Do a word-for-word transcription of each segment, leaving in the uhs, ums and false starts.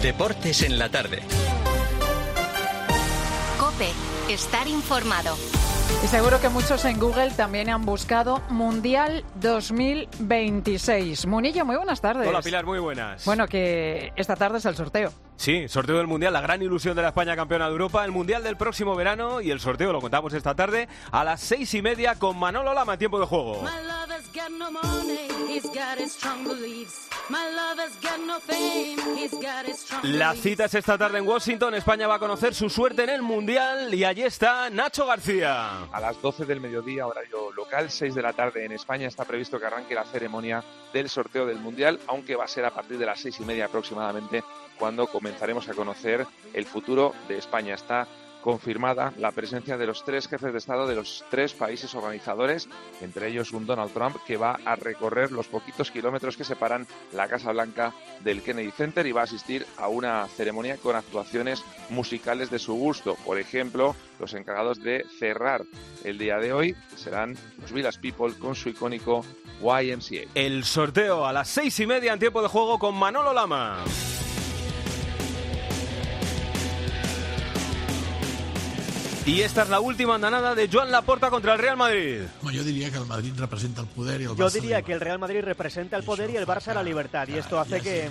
Deportes en la tarde. COPE. Estar informado. Y seguro que muchos en Google también han buscado Mundial dos mil veintiséis. Munilla, muy buenas tardes. Hola Pilar, muy buenas. Bueno, que esta tarde es el sorteo. Sí, sorteo del Mundial, la gran ilusión de la España campeona de Europa, el Mundial del próximo verano, y el sorteo lo contamos esta tarde a las seis y media con Manolo Lama en Tiempo de Juego. La cita es esta tarde en Washington. España va a conocer su suerte en el Mundial y allí está Nacho García. A las doce del mediodía, horario local, seis de la tarde en España, está previsto que arranque la ceremonia del sorteo del Mundial, aunque va a ser a partir de las seis y media aproximadamente cuando comenzaremos a conocer el futuro de España. Está confirmada la presencia de los tres jefes de Estado de los tres países organizadores, entre ellos un Donald Trump que va a recorrer los poquitos kilómetros que separan la Casa Blanca del Kennedy Center y va a asistir a una ceremonia con actuaciones musicales de su gusto. Por ejemplo, los encargados de cerrar el día de hoy serán los Village People con su icónico Y M C A. El sorteo a las seis y media en Tiempo de Juego con Manolo Lama. Y esta es la última andanada de Joan Laporta contra el Real Madrid. Yo diría que el Madrid representa el poder y el Barça. Yo diría que el Real Madrid representa el poder y el Barça la libertad. Y esto hace que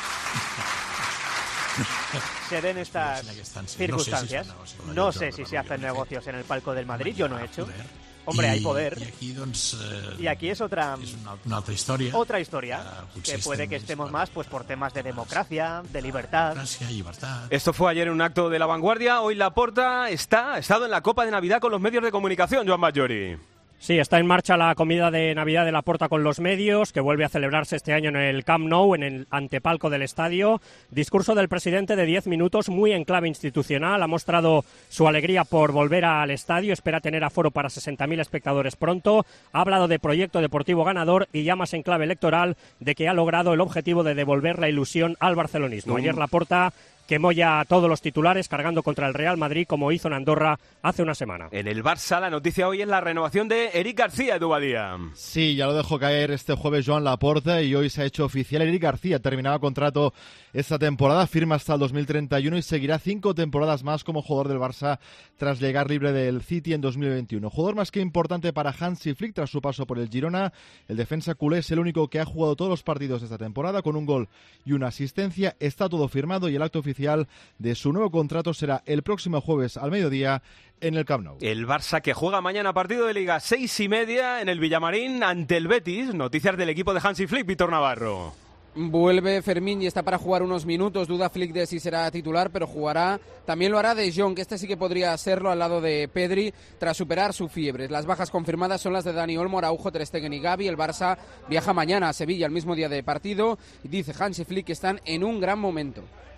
se den estas circunstancias. No sé si se hacen negocios en el palco del Madrid, yo no he hecho. Hombre, hay poder. Y aquí, doncs, eh, y aquí es otra és una, una altra història. Otra historia. Uh, que puede que estemos más pues por temas de democracia, de libertad. Democracia, libertad. Esto fue ayer en un acto de La Vanguardia. Hoy Laporta está, ha estado en la Copa de Navidad con los medios de comunicación, Joan Batllori. Sí, está en marcha la comida de Navidad de Laporta con los medios, que vuelve a celebrarse este año en el Camp Nou, en el antepalco del estadio. Discurso del presidente de diez minutos, muy en clave institucional. Ha mostrado su alegría por volver al estadio. Espera tener aforo para sesenta mil espectadores pronto. Ha hablado de proyecto deportivo ganador y ya más en clave electoral de que ha logrado el objetivo de devolver la ilusión al barcelonismo. Ayer Laporta quemó ya todos los titulares cargando contra el Real Madrid como hizo en Andorra hace una semana. En el Barça la noticia hoy es la renovación de Eric García, Edu Badía. Sí, ya lo dejó caer este jueves Joan Laporta y hoy se ha hecho oficial. Eric García terminaba contrato esta temporada, firma hasta el dos mil treinta y uno y seguirá cinco temporadas más como jugador del Barça tras llegar libre del City en dos mil veintiuno. Jugador más que importante para Hansi Flick tras su paso por el Girona. El defensa culé es el único que ha jugado todos los partidos de esta temporada con un gol y una asistencia. Está todo firmado y el acto oficial de su nuevo contrato será el próximo jueves al mediodía en el Camp Nou. El Barça que juega mañana partido de Liga seis y media en el Villamarín ante el Betis. Noticias del equipo de Hansi Flick, Víctor Navarro. Vuelve Fermín y está para jugar unos minutos. Duda Flick de si será titular, pero jugará. También lo hará De Jong, que este sí que podría serlo al lado de Pedri tras superar su fiebre. Las bajas confirmadas son las de Dani Olmo, Araujo, Ter Stegen y Gavi. El Barça viaja mañana a Sevilla el mismo día de partido y dice Hansi Flick que están en un gran momento.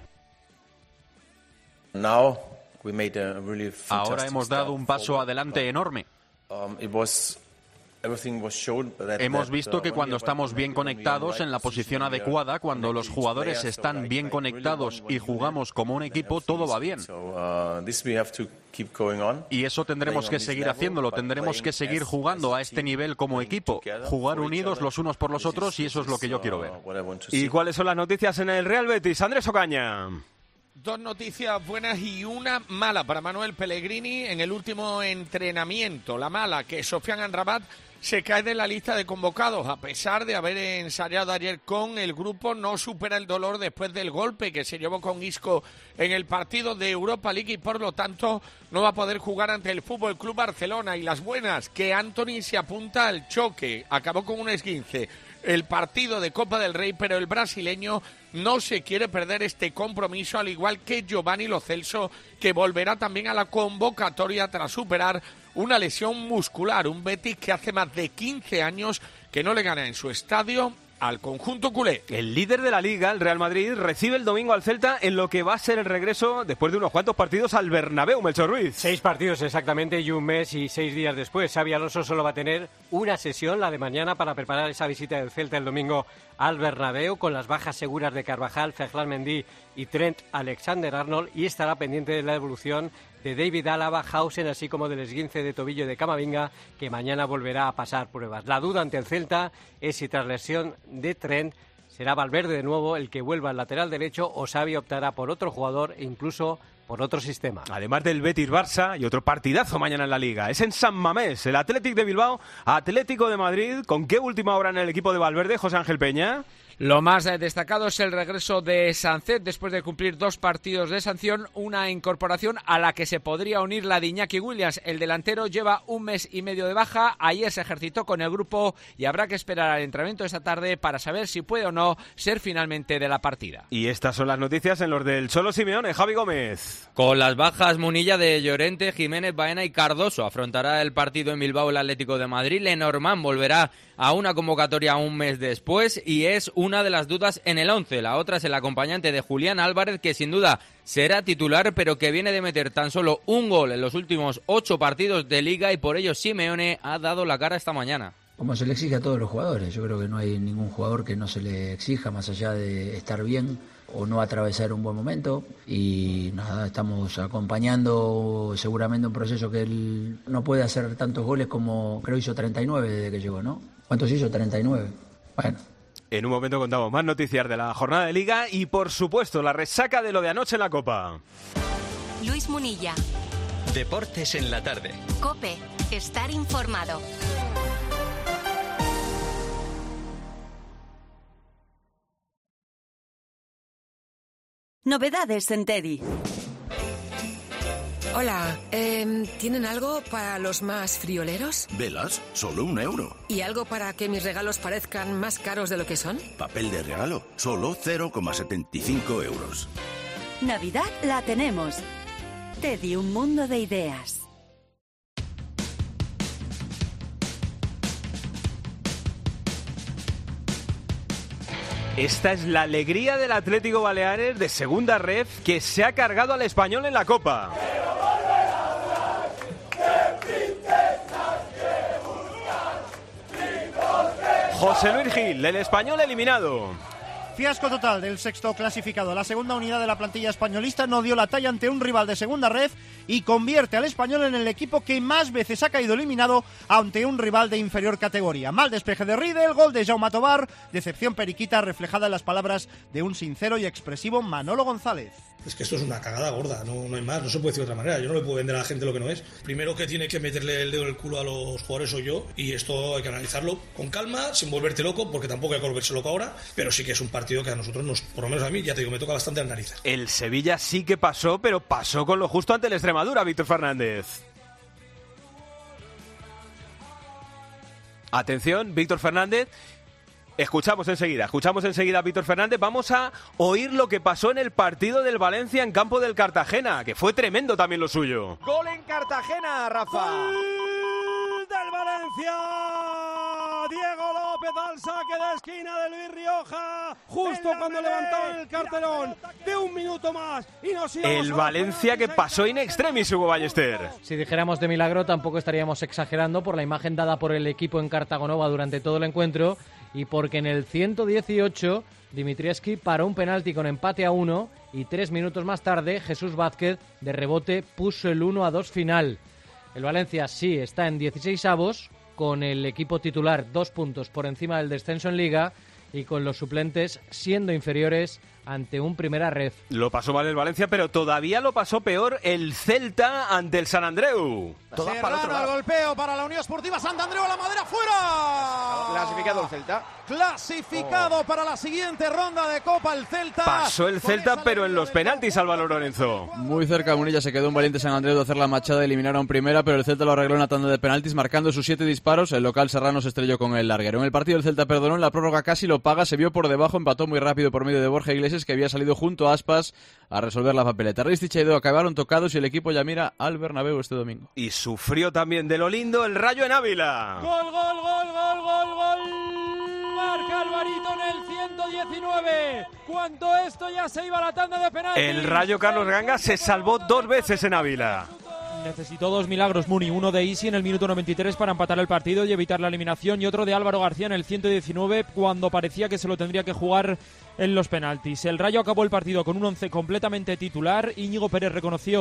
Ahora hemos dado un paso adelante enorme. Hemos visto que cuando estamos bien conectados en la posición adecuada, cuando los jugadores están bien conectados y jugamos como un equipo, todo va bien. Y eso tendremos que seguir haciéndolo, tendremos que seguir jugando a este nivel como equipo, jugar unidos los unos por los otros, y eso es lo que yo quiero ver. ¿Y cuáles son las noticias en el Real Betis? Andrés Ocaña. Dos noticias buenas y una mala para Manuel Pellegrini en el último entrenamiento. La mala, que Sofiane Amrabat se cae de la lista de convocados. A pesar de haber ensayado ayer con el grupo, no supera el dolor después del golpe que se llevó con Isco en el partido de Europa League y por lo tanto no va a poder jugar ante el F C Barcelona. Y las buenas, que Antony se apunta al choque. Acabó con un esguince el partido de Copa del Rey, pero el brasileño no se quiere perder este compromiso, al igual que Giovanni Lo Celso, que volverá también a la convocatoria tras superar una lesión muscular. Un Betis que hace más de quince años que no le gana en su estadio al conjunto culé. El líder de la Liga, el Real Madrid, recibe el domingo al Celta en lo que va a ser el regreso después de unos cuantos partidos al Bernabéu, Melchor Ruiz. Seis partidos exactamente y un mes y seis días después. Xabi Alonso solo va a tener una sesión, la de mañana, para preparar esa visita del Celta el domingo al Bernabéu, con las bajas seguras de Carvajal, Ferland Mendy y Trent Alexander-Arnold, y estará pendiente de la evolución de David Álava, Hausen, así como del esguince de tobillo de Camavinga, que mañana volverá a pasar pruebas. La duda ante el Celta es si tras lesión de Trent será Valverde de nuevo el que vuelva al lateral derecho o Xavi optará por otro jugador e incluso por otro sistema. Además del Betis-Barça y otro partidazo mañana en la Liga. Es en San Mamés, el Athletic de Bilbao, Atlético de Madrid. ¿Con qué última hora en el equipo de Valverde, José Ángel Peña? Lo más destacado es el regreso de Sancet después de cumplir dos partidos de sanción, una incorporación a la que se podría unir la de Iñaki Williams. El delantero lleva un mes y medio de baja, ayer se ejercitó con el grupo y habrá que esperar al entrenamiento de esta tarde para saber si puede o no ser finalmente de la partida. Y estas son las noticias en los del Cholo Simeone. Javi Gómez. Con las bajas Munilla de Llorente, Jiménez, Baena y Cardoso afrontará el partido en Bilbao el Atlético de Madrid. Lenormand volverá a una convocatoria un mes después y es una de las dudas en el once. La otra es el acompañante de Julián Álvarez, que sin duda será titular, pero que viene de meter tan solo un gol en los últimos ocho partidos de Liga y por ello Simeone ha dado la cara esta mañana. Como se le exige a todos los jugadores, yo creo que no hay ningún jugador que no se le exija más allá de estar bien o no atravesar un buen momento y nada, estamos acompañando seguramente un proceso que él no puede hacer tantos goles como creo hizo treinta y nueve desde que llegó, ¿no? ¿Cuántos hizo? treinta y nueve. Bueno. En un momento contamos más noticias de la jornada de Liga y por supuesto la resaca de lo de anoche en la Copa. Luis Munilla. Deportes en la tarde. COPE. Estar informado. Novedades en Teddy. Hola, eh, ¿tienen algo para los más frioleros? Velas, solo un euro. ¿Y algo para que mis regalos parezcan más caros de lo que son? Papel de regalo, solo cero coma setenta y cinco euros. Navidad la tenemos. Teddy, un mundo de ideas. Esta es la alegría del Atlético Baleares de segunda ref que se ha cargado al Español en la Copa. José Luis Gil, el Español eliminado. Fiasco total del sexto clasificado. La segunda unidad de la plantilla españolista no dio la talla ante un rival de segunda ref y convierte al Español en el equipo que más veces ha caído eliminado ante un rival de inferior categoría. Mal despeje de Riedel, gol de Jaume Tobar, decepción periquita reflejada en las palabras de un sincero y expresivo Manolo González. Es que esto es una cagada gorda, no, no hay más, no se puede decir de otra manera. Yo no le puedo vender a la gente lo que no es. Primero que tiene que meterle el dedo en el culo a los jugadores soy yo, y esto hay que analizarlo con calma, sin volverte loco, porque tampoco hay que volverse loco ahora, pero sí que es un partido que a nosotros, nos, por lo menos a mí, ya te digo, me toca bastante las narices. El Sevilla sí que pasó, pero pasó con lo justo ante el Extremadura, Víctor Fernández. Atención, Víctor Fernández. Escuchamos enseguida, escuchamos enseguida a Víctor Fernández. Vamos a oír lo que pasó en el partido del Valencia en campo del Cartagena, que fue tremendo también lo suyo. Gol en Cartagena, Rafa. Gol del Valencia. Diego López al saque de esquina de Luis Rioja, justo cuando levantó el cartelón de un minuto más. Y nos el Valencia que pasó in extremis, Hugo Ballester. Si dijéramos de milagro, tampoco estaríamos exagerando por la imagen dada por el equipo en Cartagonova durante todo el encuentro y porque en el ciento dieciocho Dimitrievski paró un penalti con empate a uno y tres minutos más tarde Jesús Vázquez de rebote puso el uno a dos final. El Valencia sí está en dieciseisavos, con el equipo titular dos puntos por encima del descenso en Liga y con los suplentes siendo inferiores ante un primera ref. Lo pasó mal el Valencia, pero todavía lo pasó peor el Celta ante el San Andreu. Todas para el otro lado. El golpeo para la Unión Esportiva Sant Andreu, a la madera fuera. Clasificado el Celta. Clasificado oh. para la siguiente ronda de Copa el Celta. Pasó el Celta, pero en los penaltis, Álvaro Lorenzo. Muy cerca Munilla, se quedó un valiente San Andreu de hacer la machada y eliminar a un primera, pero el Celta lo arregló en la tanda de penaltis, marcando sus siete disparos. El local serrano se estrelló con el larguero. En el partido el Celta perdonó, en la prórroga casi lo paga, se vio por debajo, empató muy rápido por medio de Borja Iglesias, que había salido junto a Aspas a resolver la papeleta. Ristich y Edo acabaron tocados y el equipo ya mira al Bernabéu este domingo. Y sufrió también de lo lindo el Rayo en Ávila. Gol, gol, gol, gol, gol, gol. Marca Alvarito en el ciento diecinueve. Cuando esto ya se iba a la tanda de penaltis. El Rayo Carlos Ganga se salvó dos veces en Ávila. Necesitó dos milagros Muni, uno de Isi en el minuto noventa y tres para empatar el partido y evitar la eliminación, y otro de Álvaro García en el ciento diecinueve cuando parecía que se lo tendría que jugar en los penaltis. El Rayo acabó el partido con un once completamente titular. Íñigo Pérez reconoció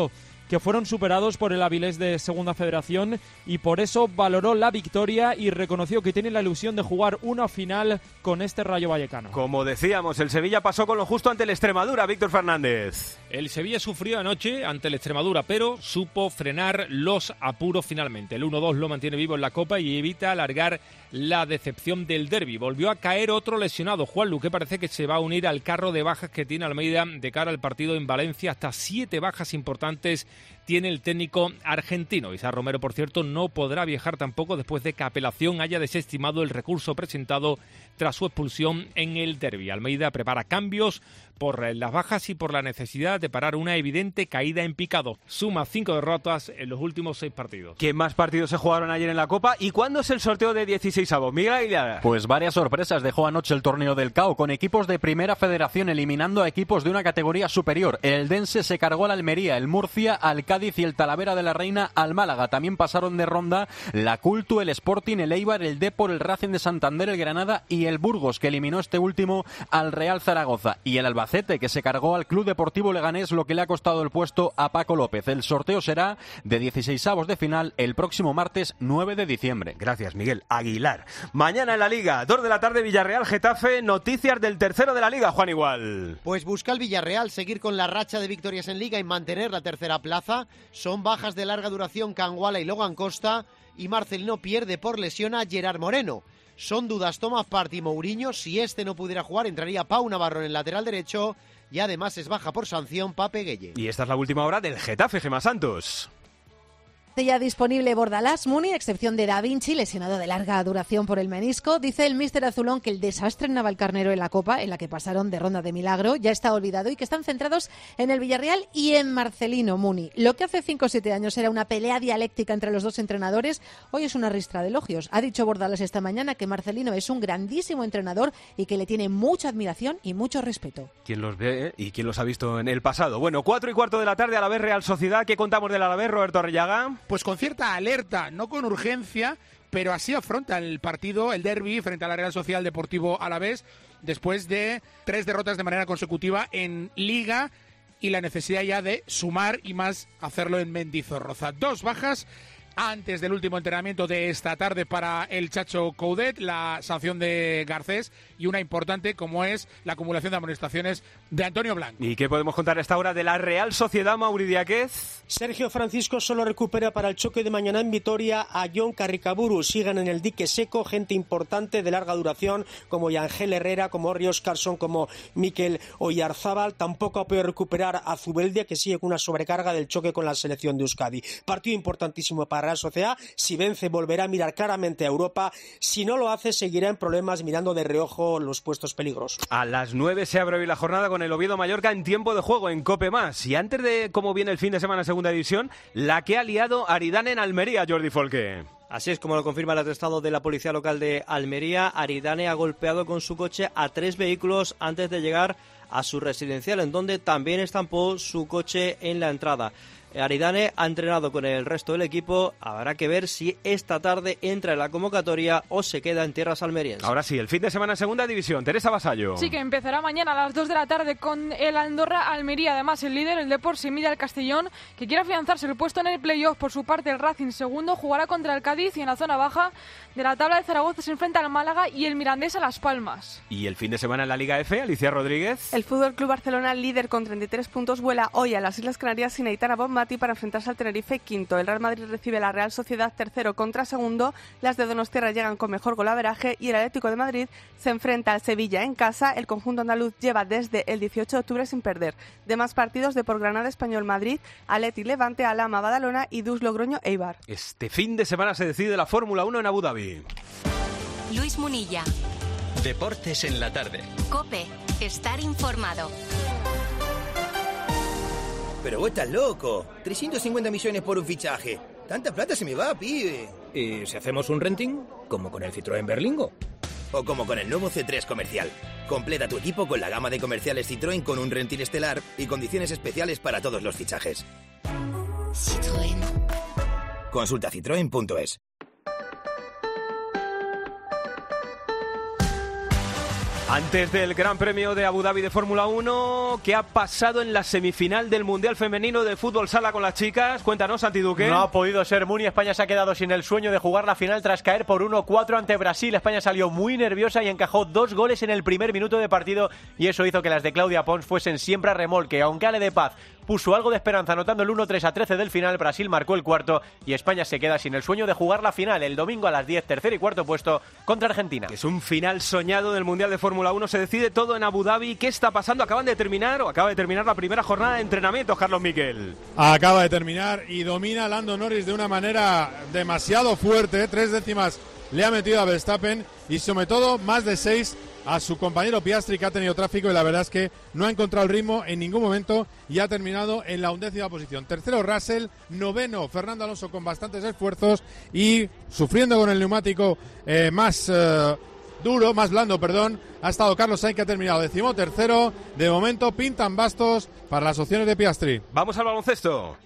que fueron superados por el Avilés de Segunda Federación, y por eso valoró la victoria y reconoció que tiene la ilusión de jugar una final con este Rayo Vallecano. Como decíamos, el Sevilla pasó con lo justo ante el Extremadura, Víctor Fernández. El Sevilla sufrió anoche ante el Extremadura, pero supo frenar los apuros finalmente. El uno dos lo mantiene vivo en la Copa y evita alargar la decepción del derbi. Volvió a caer otro lesionado, Juanlu, que parece que se va a unir al carro de bajas que tiene Almeida de cara al partido en Valencia. Hasta siete bajas importantes tiene el técnico argentino. Izar Romero, por cierto, no podrá viajar tampoco después de que apelación haya desestimado el recurso presentado tras su expulsión en el derbi. Almeida prepara cambios por las bajas y por la necesidad de parar una evidente caída en picado. Suma cinco derrotas en los últimos seis partidos. ¿Qué más partidos se jugaron ayer en la Copa? ¿Y cuándo es el sorteo de dieciseisavos? Miguel Aguilar. Pues varias sorpresas dejó anoche el torneo del C A O, con equipos de Primera Federación eliminando a equipos de una categoría superior. El Dense se cargó al Almería, el Murcia al Cádiz y el Talavera de la Reina al Málaga. También pasaron de ronda la Cultu, el Sporting, el Eibar, el Depor, el Racing de Santander, el Granada y el Burgos, que eliminó este último al Real Zaragoza. Y el Albacete, que se cargó al Club Deportivo Leganés, lo que le ha costado el puesto a Paco López. El sorteo será de dieciseisavos de final el próximo martes nueve de diciembre. Gracias, Miguel Aguilar. Mañana en la Liga, dos de la tarde, Villarreal, Getafe. Noticias del tercero de la Liga, Juan Igual. Pues busca el Villarreal seguir con la racha de victorias en Liga y mantener la tercera plaza. Son bajas de larga duración Canguala y Logan Costa, y Marcelino pierde por lesión a Gerard Moreno. Son dudas Tomás Partey y Mourinho. Si este no pudiera jugar, entraría Pau Navarro en el lateral derecho, y además es baja por sanción Pape Gueye. Y esta es la última hora del Getafe, Gemma Santos. Ya disponible Bordalás, Muni, excepción de Da Vinci, lesionado de larga duración por el menisco. Dice el míster azulón que el desastre en Navalcarnero en la Copa, en la que pasaron de ronda de milagro, ya está olvidado y que están centrados en el Villarreal y en Marcelino Muni. Lo que hace cinco o siete años era una pelea dialéctica entre los dos entrenadores, hoy es una ristra de elogios. Ha dicho Bordalás esta mañana que Marcelino es un grandísimo entrenador y que le tiene mucha admiración y mucho respeto. ¿Quién los ve y quién los ha visto en el pasado? Bueno, cuatro y cuarto de la tarde, Alavés Real Sociedad. ¿Qué contamos del Alavés, Roberto Arrillaga? Pues con cierta alerta, no con urgencia, pero así afronta el partido, el derbi, frente a la Real Sociedad Deportivo Alavés, después de tres derrotas de manera consecutiva en Liga y la necesidad ya de sumar y más hacerlo en Mendizorroza. Dos bajas antes del último entrenamiento de esta tarde para el Chacho Coudet, la sanción de Garcés y una importante como es la acumulación de amonestaciones de Antonio Blanco. ¿Y qué podemos contar a esta hora de la Real Sociedad, Mauri Diáquez? Sergio Francisco solo recupera para el choque de mañana en Vitoria a John Carricaburu. Sigan en el dique seco gente importante de larga duración como Yangel Herrera, como Rios Carson, como Mikel Oyarzábal. Tampoco ha podido recuperar a Zubeldia, que sigue con una sobrecarga del choque con la selección de Euskadi. Partido importantísimo para Real Sociedad. Si vence volverá a mirar claramente a Europa. Si no lo hace seguirá en problemas mirando de reojo los puestos peligrosos. A las nueve se abre hoy la jornada con el Oviedo Mallorca en tiempo de juego en Cope Más. Y antes de cómo viene el fin de semana en Segunda División, la que ha liado Aridane en Almería, Jordi Folque. Así es como lo confirma el atestado de la policía local de Almería. Aridane ha golpeado con su coche a tres vehículos antes de llegar a su residencial, en donde también estampó su coche en la entrada. Aridane ha entrenado con el resto del equipo. Habrá que ver si esta tarde entra en la convocatoria o se queda en tierras almerienses. Ahora sí, el fin de semana en Segunda División. Teresa Vasallo. Sí, que empezará mañana a las dos de la tarde con el Andorra Almería. Además, el líder, el Depor, se mide al Castellón, que quiere afianzarse el puesto en el playoff. Por su parte, el Racing, segundo, jugará contra el Cádiz, y en la zona baja de la tabla de Zaragoza se enfrenta al Málaga y el Mirandés a Las Palmas. Y el fin de semana en la Liga F, Alicia Rodríguez. El Fútbol Club Barcelona, líder con treinta y tres puntos, vuela hoy a las Islas Canarias sin Aitana Bonmati para enfrentarse al Tenerife, quinto. El Real Madrid recibe a la Real Sociedad, tercero contra segundo. Las de Donostiarra llegan con mejor golaveraje y el Atlético de Madrid se enfrenta al Sevilla en casa. El conjunto andaluz lleva desde el dieciocho de octubre sin perder. Demás partidos: Depor Granada, Español Madrid, Atleti Levante, Alhama Badalona y Dus Logroño Eibar. Este fin de semana se decide la Fórmula uno en Abu Dhabi. Luis Munilla. Deportes en la tarde. COPE. Estar informado. Pero vos estás loco. trescientos cincuenta millones por un fichaje. Tanta plata se me va, pibe. ¿Y si hacemos un renting? Como con el Citroën Berlingo. O como con el nuevo C tres Comercial. Completa tu equipo con la gama de comerciales Citroën con un renting estelar y condiciones especiales para todos los fichajes. Citroën. Consulta citroen punto es. Antes del Gran Premio de Abu Dhabi de Fórmula uno, ¿qué ha pasado en la semifinal del Mundial Femenino de Fútbol Sala con las chicas? Cuéntanos, Santi Duque. No ha podido ser, Muni. España se ha quedado sin el sueño de jugar la final tras caer por uno cuatro ante Brasil. España salió muy nerviosa y encajó dos goles en el primer minuto de partido, y eso hizo que las de Claudia Pons fuesen siempre a remolque. Aunque Ale de Paz puso algo de esperanza anotando el uno tres a trece del final, Brasil marcó el cuarto y España se queda sin el sueño de jugar la final el domingo a las diez, tercer y cuarto puesto contra Argentina. Que es un final soñado del Mundial de Fórmula uno, se decide todo en Abu Dhabi. ¿Qué está pasando? Acaban de terminar o acaba de terminar la primera jornada de entrenamiento, Carlos Miquel. Acaba de terminar y domina Lando Norris de una manera demasiado fuerte, tres décimas le ha metido a Verstappen y sobre todo más de seis a su compañero Piastri, que ha tenido tráfico y la verdad es que no ha encontrado el ritmo en ningún momento y ha terminado en la undécima posición. Tercero Russell, noveno Fernando Alonso con bastantes esfuerzos y sufriendo con el neumático eh, más eh, duro, más blando, perdón, ha estado Carlos Sainz, que ha terminado decimotercero. De momento pintan bastos para las opciones de Piastri. Vamos al baloncesto.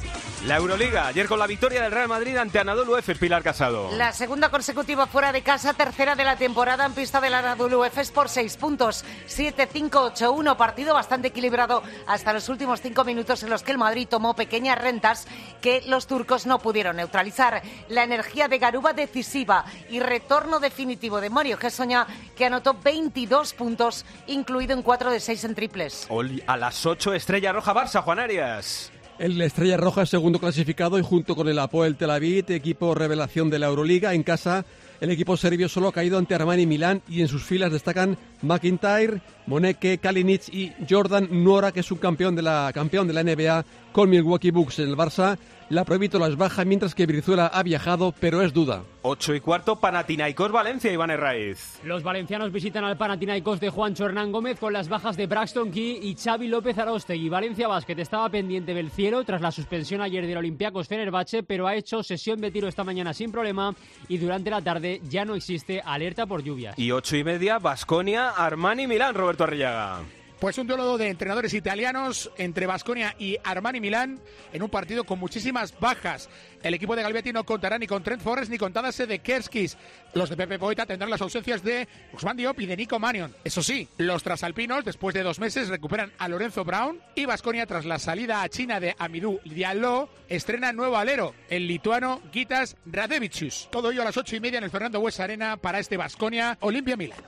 La Euroliga, ayer con la victoria del Real Madrid ante Anadolu Efes, Pilar Casado. La segunda consecutiva fuera de casa, tercera de la temporada en pista del Anadolu Efes por seis puntos. siete cinco ocho uno, partido bastante equilibrado hasta los últimos cinco minutos en los que el Madrid tomó pequeñas rentas que los turcos no pudieron neutralizar. La energía de Garuba decisiva y retorno definitivo de Mario Gessoña, que anotó veintidós puntos, incluido en cuatro de seis en triples. Hoy a las ocho, Estrella Roja Barça, Juan Arias. El Estrella Roja es segundo clasificado y junto con el Apoel Tel Aviv, equipo revelación de la Euroliga, en casa el equipo serbio solo ha caído ante Armani Milán y en sus filas destacan McIntyre, Moneke, Kalinic y Jordan Nwora, que es un campeón de la campeón de la N B A con Milwaukee Bucks. En el Barça la Provítola es baja, mientras que Brizuela ha viajado, pero es duda. Ocho y cuarto, Panathinaikos Valencia, Iván Herraiz. Los valencianos visitan al Panathinaikos de Juancho Hernán Gómez con las bajas de Braxton Key y Xavi López Aróstegui. Valencia Basket estaba pendiente del cielo tras la suspensión ayer del Olympiacos Fenerbahce, pero ha hecho sesión de tiro esta mañana sin problema y durante la tarde ya no existe alerta por lluvias. Y ocho y media, Baskonia, Armani Milán, Roberto Arriaga. Pues un duelo de entrenadores italianos entre Baskonia y Armani Milán en un partido con muchísimas bajas. El equipo de Galvetti no contará ni con Trent Forrest ni con Tadase de Kerskis. Los de Pepe Poeta tendrán las ausencias de Ousmane Diop y de Nico Mannion. Eso sí, los trasalpinos después de dos meses recuperan a Lorenzo Brown y Baskonia, tras la salida a China de Amidou Diallo, estrena nuevo alero, el lituano Gitas Radevicius. Todo ello a las ocho y media en el Fernando Buesa Arena para este Baskonia Olimpia Milano.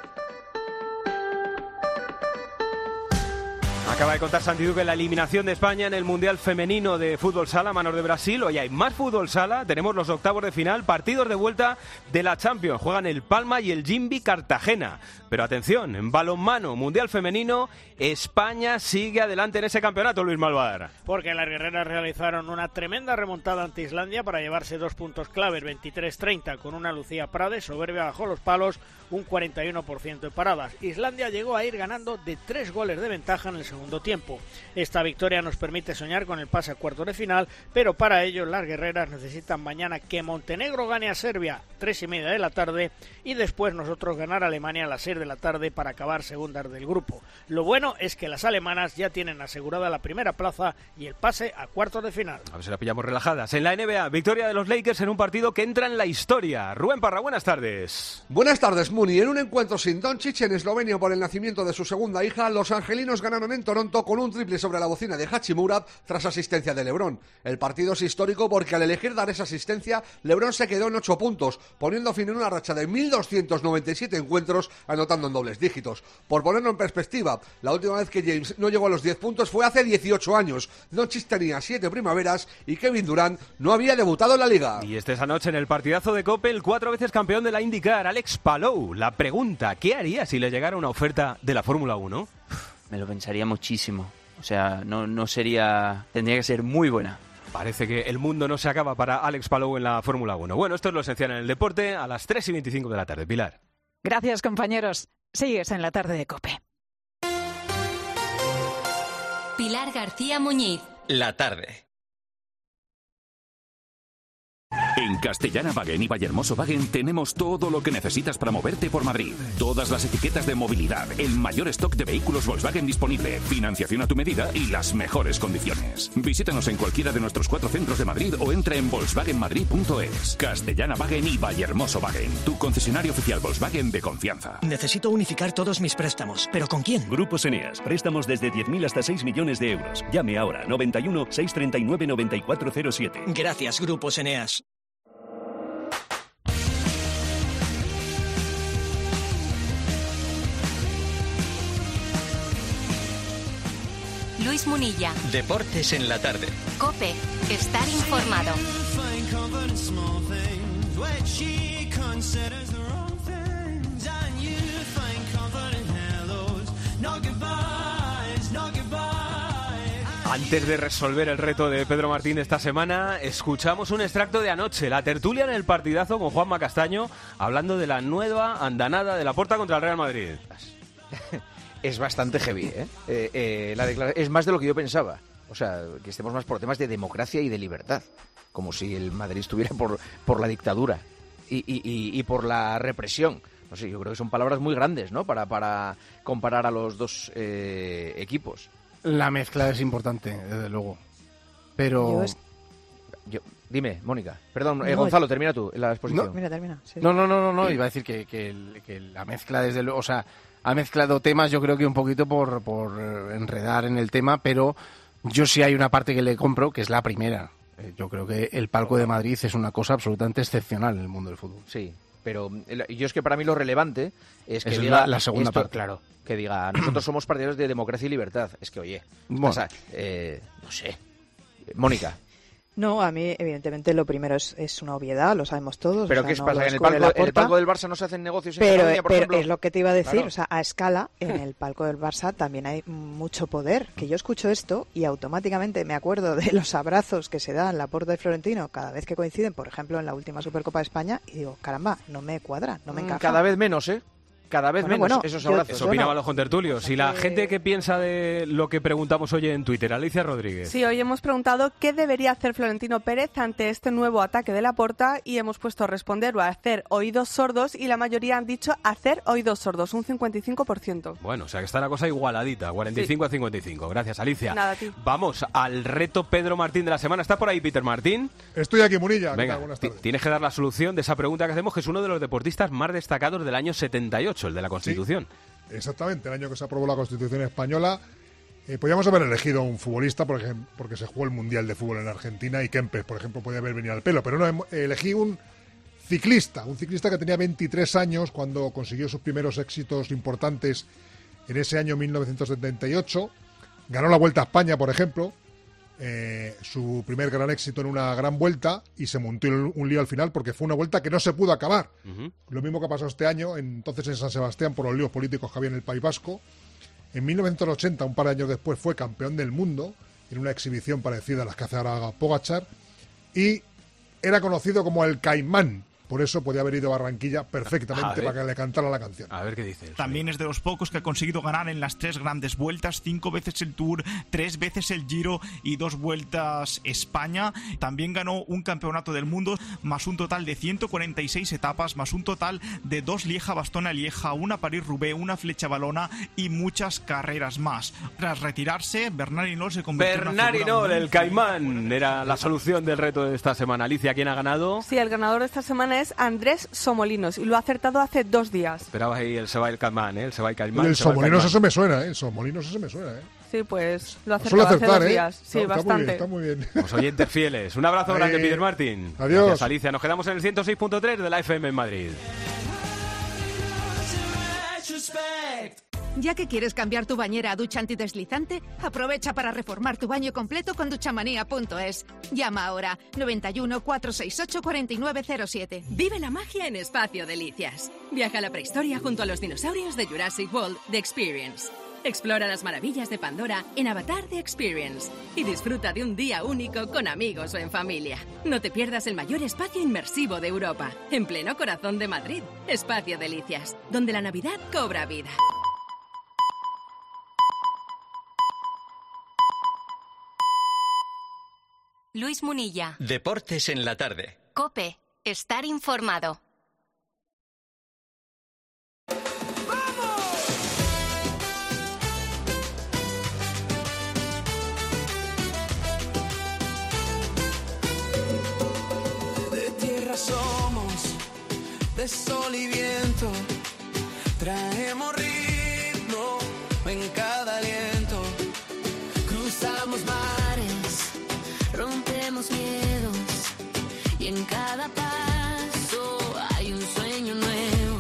Acaba de contar Santi Duque la eliminación de España en el Mundial Femenino de Fútbol Sala, manos de Brasil. Hoy hay más Fútbol Sala, tenemos los octavos de final, partidos de vuelta de la Champions. Juegan el Palma y el Jimbi Cartagena. Pero atención, en balonmano, Mundial Femenino, España sigue adelante en ese campeonato, Luis Malvar. Porque las guerreras realizaron una tremenda remontada ante Islandia para llevarse dos puntos claves, veintitrés treinta, con una Lucía Prade soberbia bajo los palos, un cuarenta y uno por ciento de paradas. Islandia llegó a ir ganando de tres goles de ventaja en el segundo tiempo. Esta victoria nos permite soñar con el pase a cuartos de final, pero para ello las guerreras necesitan mañana que Montenegro gane a Serbia, tres y media de la tarde, y después nosotros ganar a Alemania a las seis de la tarde para acabar segundas del grupo. Lo bueno es que las alemanas ya tienen asegurada la primera plaza y el pase a cuartos de final. A ver si la pillamos relajadas. En la N B A, victoria de los Lakers en un partido que entra en la historia. Rubén Parra, buenas tardes. Buenas tardes, Muni. En un encuentro sin Doncic en Eslovenia por el nacimiento de su segunda hija, los angelinos ganaron en Toronto con un triple sobre la bocina de Hachimura tras asistencia de LeBron. El partido es histórico porque al elegir dar esa asistencia, LeBron se quedó en ocho puntos, poniendo fin en una racha de mil doscientos noventa y siete encuentros, anotando en dobles dígitos. Por ponerlo en perspectiva, la última vez que James no llegó a los diez puntos fue hace dieciocho años. Doncic tenía siete primaveras y Kevin Durant no había debutado en la liga. Y este esa noche en el partidazo de Copa, el cuatro veces campeón de la IndyCar, Alex Palou. La pregunta, ¿qué haría si le llegara una oferta de la Fórmula uno? Me lo pensaría muchísimo. O sea, no, no sería... Tendría que ser muy buena. Parece que el mundo no se acaba para Alex Palou en la Fórmula uno. Bueno, esto es lo esencial en el deporte a las tres y veinticinco de la tarde. Pilar. Gracias, compañeros. Sigues en la tarde de COPE. Pilar García Muñiz. La tarde. En Castellana-Wagen y Vallehermoso-Wagen tenemos todo lo que necesitas para moverte por Madrid. Todas las etiquetas de movilidad, el mayor stock de vehículos Volkswagen disponible, financiación a tu medida y las mejores condiciones. Visítanos en cualquiera de nuestros cuatro centros de Madrid o entra en volkswagen madrid punto es. Castellana-Wagen y Vallehermoso-Wagen, tu concesionario oficial Volkswagen de confianza. Necesito unificar todos mis préstamos, ¿pero con quién? Grupos Eneas, préstamos desde diez mil hasta seis millones de euros. Llame ahora, noventa y uno, seiscientos treinta y nueve, noventa y cuatro cero siete. Gracias, Grupos Eneas. Luis Munilla. Deportes en la tarde. COPE. Estar informado. Antes de resolver el reto de Pedro Martín de esta semana, escuchamos un extracto de anoche, la tertulia en el partidazo con Juanma Castaño, hablando de la nueva andanada de Laporta contra el Real Madrid. Es bastante heavy, ¿eh? eh, eh la declara- es más de lo que yo pensaba. O sea, que estemos más por temas de democracia y de libertad. Como si el Madrid estuviera por, por la dictadura y, y, y, y por la represión. No sé, yo creo que son palabras muy grandes, ¿no? Para, para comparar a los dos eh, equipos. La mezcla es importante, desde luego. Pero... Yo es... yo, dime, Mónica. Perdón, eh, No, Gonzalo, termina tú la exposición. No, Mira, termina. Sí. No, no, no, no, no, iba a decir que, que, el- que la mezcla, desde luego, o sea, ha mezclado temas, yo creo que un poquito por, por eh, enredar en el tema, pero yo sí hay una parte que le compro, que es la primera. Eh, Yo creo que el palco de Madrid es una cosa absolutamente excepcional en el mundo del fútbol. Sí, pero el- yo es que para mí lo relevante es que Esa es diga la- la segunda esto, parte. claro, que diga nosotros somos partidarios de democracia y libertad. Es que oye, Bueno. o sea, eh, no sé, Mónica. No, a mí, evidentemente, lo primero es, es una obviedad, lo sabemos todos. Pero o sea, ¿qué no pasa? lo ¿En el descubre palco, en el Laporta. palco del Barça no se hacen negocios en Pero, Cataluña, por pero ejemplo? es lo que te iba a decir, Claro. o sea, a escala, en el palco del Barça también hay mucho poder. Que yo escucho esto y automáticamente me acuerdo de los abrazos que se dan Laporta y Florentino cada vez que coinciden, por ejemplo, en la última Supercopa de España, y digo, caramba, no me cuadra, no me Mm, encaja. Cada vez menos, ¿eh? Cada vez Bueno, menos bueno, esos yo- abrazos. Eso opinaban los contertulios. Y la gente que piensa de lo que preguntamos hoy en Twitter, Alicia Rodríguez. Sí, hoy hemos preguntado qué debería hacer Florentino Pérez ante este nuevo ataque de Laporta y hemos puesto a responder o a hacer oídos sordos y la mayoría han dicho hacer oídos sordos, un cincuenta y cinco por ciento. Bueno, o sea que está la cosa igualadita, cuarenta y cinco a cincuenta y cinco. Gracias, Alicia. Nada, a ti. Vamos al reto Pedro Martín de la semana. ¿Está por ahí Peter Martín? Estoy aquí, Munilla. ¿Qué Venga, tal? Buenas ti- tardes. tienes que dar la solución de esa pregunta que hacemos, que es uno de los deportistas más destacados del año setenta y ocho, el de la Constitución. Exactamente, el año que se aprobó la Constitución española. Eh, podíamos haber elegido un futbolista, por ejemplo, porque se jugó el Mundial de Fútbol en Argentina y Kempes, por ejemplo, podía haber venido al pelo, pero no, em- elegí un ciclista, un ciclista que tenía veintitrés años cuando consiguió sus primeros éxitos importantes en ese año mil novecientos setenta y ocho. Ganó la Vuelta a España, por ejemplo, eh, su primer gran éxito en una gran vuelta, y se montó un lío al final porque fue una vuelta que no se pudo acabar. Lo mismo que pasó este año, entonces en San Sebastián, por los líos políticos que había en el País Vasco. En mil novecientos ochenta, un par de años después, fue campeón del mundo en una exhibición parecida a las que hace ahora Pogačar, y era conocido como el Caimán. Por eso podía haber ido a Barranquilla A perfectamente ver. para que le cantara la canción. A ver qué dice. También es de los pocos que ha conseguido ganar en las tres grandes vueltas, cinco veces el Tour, tres veces el Giro y dos vueltas España. También ganó un campeonato del mundo, más un total de ciento cuarenta y seis etapas, más un total de dos Lieja-Bastogne-Lieja, una París-Roubaix, una Flecha-Balona y muchas carreras más. Tras retirarse, Bernard Hinault se convirtió en una Bernard figura Hinault, muy el Caimán, era la solución del reto de esta semana. Alicia, ¿quién ha ganado? Sí, el ganador de esta semana es Andrés Somolinos y lo ha acertado hace dos días. Esperabas ahí el Seba el Caimán, ¿eh? El Seba el Caimán. El Seba el Somolinos Caimán. eso me suena, ¿eh? El Somolinos eso me suena, ¿eh? Sí, pues lo ha Suele acertado hace acertar, dos ¿eh? días. Sí, Está- está muy bien, bastante. está muy bien. Los oyentes fieles. Un abrazo Ahí. grande, Peter Martín. Adiós. Gracias, Alicia. Nos quedamos en el ciento seis punto tres de la F M en Madrid. ¿Ya que quieres cambiar tu bañera a ducha antideslizante? Aprovecha para reformar tu baño completo con duchamanía punto es. Llama ahora noventa y uno, cuatrocientos sesenta y ocho, cuarenta y nueve cero siete. Vive la magia en Espacio Delicias. Viaja a la prehistoria junto a los dinosaurios de Jurassic World The Experience. Explora las maravillas de Pandora en Avatar The Experience. Y disfruta de un día único con amigos o en familia. No te pierdas el mayor espacio inmersivo de Europa. En pleno corazón de Madrid. Espacio Delicias, donde la Navidad cobra vida. Luis Munilla. Deportes en la tarde. COPE. Estar informado. De tierra somos, de sol y viento, traemos ritmo en cada aliento. Cruzamos mares, rompemos miedos, y en cada paso hay un sueño nuevo.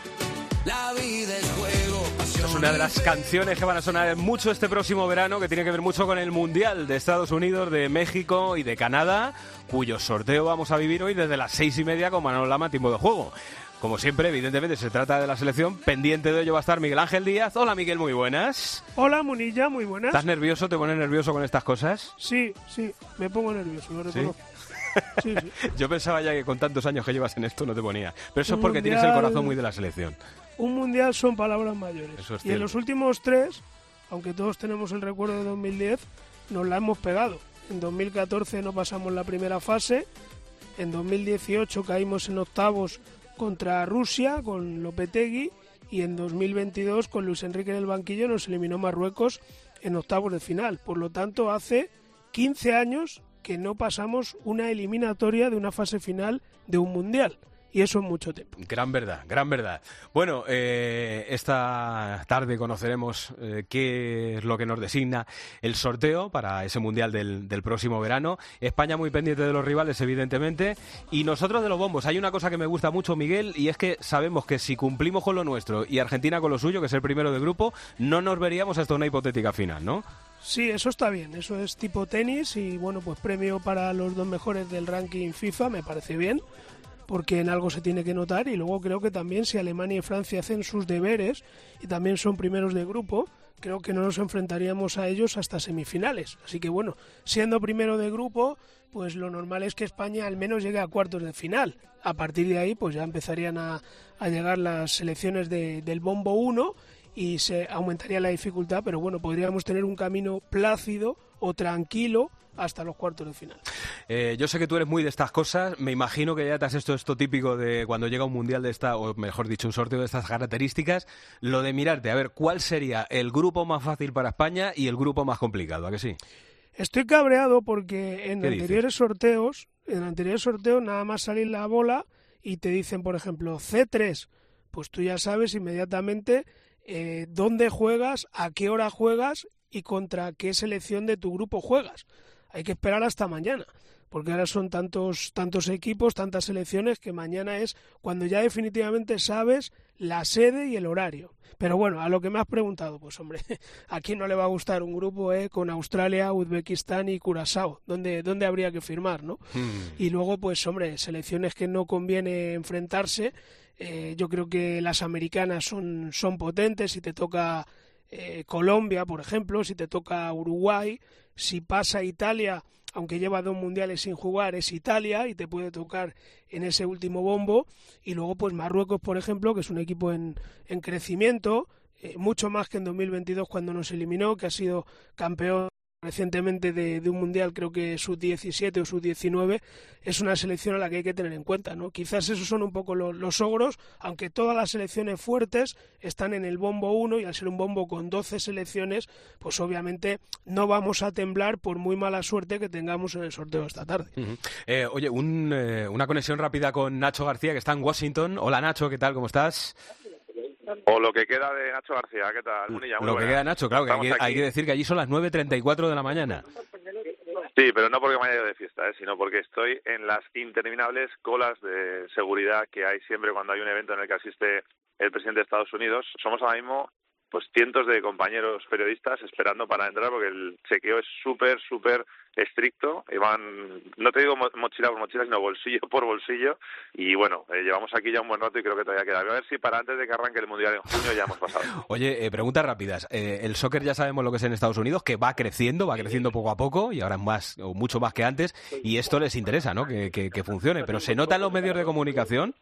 La vida es juego, pasión. Es una de las canciones que van a sonar mucho este próximo verano, que tiene que ver mucho con el Mundial de Estados Unidos, de México y de Canadá, cuyo sorteo vamos a vivir hoy desde las seis y media con Manolo Lama, tiempo de juego. Como siempre, evidentemente, se trata de la selección. Pendiente de ello va a estar Miguel Ángel Díaz. Hola, Miguel, muy buenas. Hola, Munilla, muy buenas. ¿Estás nervioso? ¿Te pones nervioso con estas cosas? Sí, sí, me pongo nervioso, lo reconozco. ¿Sí? Sí, sí. Yo pensaba ya que con tantos años que llevas en esto no te ponía. Pero eso Un es porque mundial, tienes el corazón muy de la selección. Un mundial son palabras mayores. Eso es y en cierto. los últimos tres, aunque todos tenemos el recuerdo de dos mil diez, nos la hemos pegado. En dos mil catorce no pasamos la primera fase. En dos mil dieciocho caímos en octavos contra Rusia con Lopetegui. Y en dos mil veintidós con Luis Enrique en el banquillo nos eliminó Marruecos en octavos de final. Por lo tanto, hace quince años que no pasamos una eliminatoria de una fase final de un mundial. Y eso es mucho tiempo. Gran verdad, gran verdad. Bueno, eh, esta tarde conoceremos eh, qué es lo que nos designa el sorteo para ese Mundial del, del próximo verano. España muy pendiente de los rivales, evidentemente, y nosotros de los bombos. Hay una cosa que me gusta mucho, Miguel, y es que sabemos que si cumplimos con lo nuestro y Argentina con lo suyo, que es el primero del grupo, no nos veríamos hasta una hipotética final, ¿no? Sí, eso está bien. Eso es tipo tenis y, bueno, pues premio para los dos mejores del ranking FIFA, me parece bien, porque en algo se tiene que notar. Y luego creo que también si Alemania y Francia hacen sus deberes y también son primeros de grupo, creo que no nos enfrentaríamos a ellos hasta semifinales. Así que bueno, siendo primero de grupo, pues lo normal es que España al menos llegue a cuartos de final. A partir de ahí pues ya empezarían a, a llegar las selecciones de, del bombo uno y se aumentaría la dificultad, pero bueno, podríamos tener un camino plácido o tranquilo hasta los cuartos de final. Eh, yo sé que tú eres muy de estas cosas, me imagino que ya te has hecho esto típico de cuando llega un mundial de esta, o mejor dicho, un sorteo de estas características, lo de mirarte, a ver, ¿cuál sería el grupo más fácil para España y el grupo más complicado? ¿A que sí? Estoy cabreado porque en ¿Qué anteriores dices? sorteos, en anteriores sorteos nada más salir la bola y te dicen, por ejemplo, ce tres, pues tú ya sabes inmediatamente eh, dónde juegas, a qué hora juegas y contra qué selección de tu grupo juegas. Hay que esperar hasta mañana, porque ahora son tantos tantos equipos, tantas selecciones, que mañana es cuando ya definitivamente sabes la sede y el horario. Pero bueno, a lo que me has preguntado, pues hombre, ¿a quién no le va a gustar un grupo eh, con Australia, Uzbekistán y Curazao? ¿Dónde, dónde habría que firmar, no? Hmm. Y luego, pues hombre, selecciones que no conviene enfrentarse. Eh, yo creo que las americanas son, son potentes. Si te toca eh, Colombia, por ejemplo, si te toca Uruguay, si pasa Italia, aunque lleva dos mundiales sin jugar, es Italia y te puede tocar en ese último bombo. Y luego pues Marruecos, por ejemplo, que es un equipo en, en crecimiento, eh, mucho más que en dos mil veintidós cuando nos eliminó, que ha sido campeón recientemente de, de un mundial, creo que sub diecisiete o sub diecinueve, es una selección a la que hay que tener en cuenta, ¿no? Quizás esos son un poco los, los ogros, aunque todas las selecciones fuertes están en el bombo uno, y al ser un bombo con doce selecciones, pues obviamente no vamos a temblar por muy mala suerte que tengamos en el sorteo esta tarde. Uh-huh. eh, oye, un, eh, una conexión rápida con Nacho García, que está en Washington. Hola Nacho, ¿qué tal? ¿Cómo estás? O lo que queda de Nacho García, ¿qué tal? Munilla, muy Lo que buenas. queda, Nacho, claro, que hay Estamos que, hay aquí. que decir que allí son las nueve treinta y cuatro de la mañana. Sí, pero no porque me haya ido de fiesta, ¿eh? sino porque estoy en las interminables colas de seguridad que hay siempre cuando hay un evento en el que asiste el presidente de Estados Unidos. Somos ahora mismo pues cientos de compañeros periodistas esperando para entrar porque el chequeo es súper, súper estricto. Y van, no te digo mo- mochila por mochila, sino bolsillo por bolsillo. Y bueno, eh, llevamos aquí ya un buen rato y creo que todavía queda. Voy a ver si para antes de que arranque el Mundial en junio ya hemos pasado. Oye, eh, preguntas rápidas. Eh, el soccer ya sabemos lo que es en Estados Unidos, que va creciendo, va creciendo poco a poco y ahora es más o mucho más que antes. Y esto les interesa, ¿no? Que, que, que funcione. Pero ¿se nota en los medios de comunicación?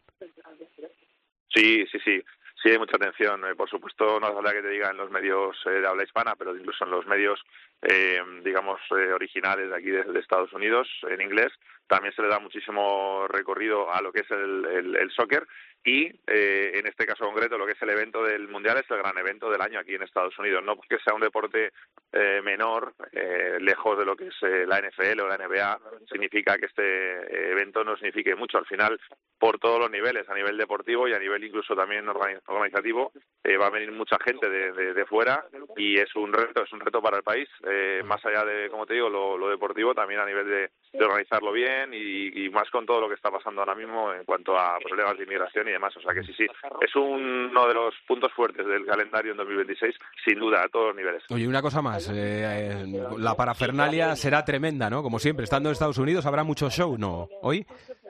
Sí, sí, sí. Sí, hay mucha atención. Eh, por supuesto, no hace falta que te diga en los medios eh, de habla hispana, pero incluso en los medios, eh, digamos, eh, originales de aquí de, de Estados Unidos, en inglés, también se le da muchísimo recorrido a lo que es el, el, el soccer. Y eh, en este caso concreto lo que es el evento del Mundial es el gran evento del año aquí en Estados Unidos, no porque sea un deporte eh, menor, eh, lejos de lo que es eh, la N F L o la N B A, significa que este eh, evento no signifique mucho. Al final, por todos los niveles, a nivel deportivo y a nivel incluso también organizativo, eh, va a venir mucha gente de, de, de fuera y es un reto, es un reto para el país, eh, más allá de, como te digo, lo, lo deportivo, también a nivel de, de organizarlo bien y, y más con todo lo que está pasando ahora mismo en cuanto a problemas de inmigración y demás. O sea que sí, sí, es uno de los puntos fuertes del calendario en dos mil veintiséis, sin duda, a todos los niveles. Oye, una cosa más, eh, la parafernalia será tremenda, ¿no? Como siempre, estando en Estados Unidos habrá mucho show, ¿no? ¿Hoy?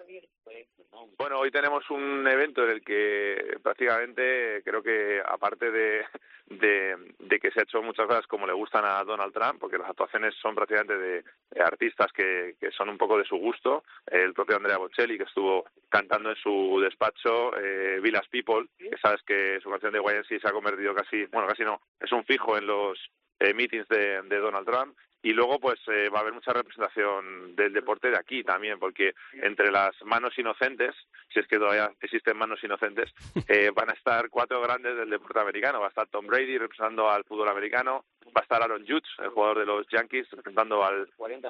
Bueno, hoy tenemos un evento en el que prácticamente creo que aparte de, de, de que se ha hecho muchas cosas como le gustan a Donald Trump, porque las actuaciones son prácticamente de, de artistas que, que son un poco de su gusto, el propio Andrea Bocelli que estuvo cantando en su despacho, eh, Village People, que sabes que su canción de Y M C A se ha convertido casi, bueno casi no, es un fijo en los eh, meetings de, de Donald Trump. Y luego pues eh, va a haber mucha representación del deporte de aquí también, porque entre las manos inocentes, si es que todavía existen manos inocentes, eh, van a estar cuatro grandes del deporte americano. Va a estar Tom Brady representando al fútbol americano, va a estar Aaron Judge, el jugador de los Yankees, representando al,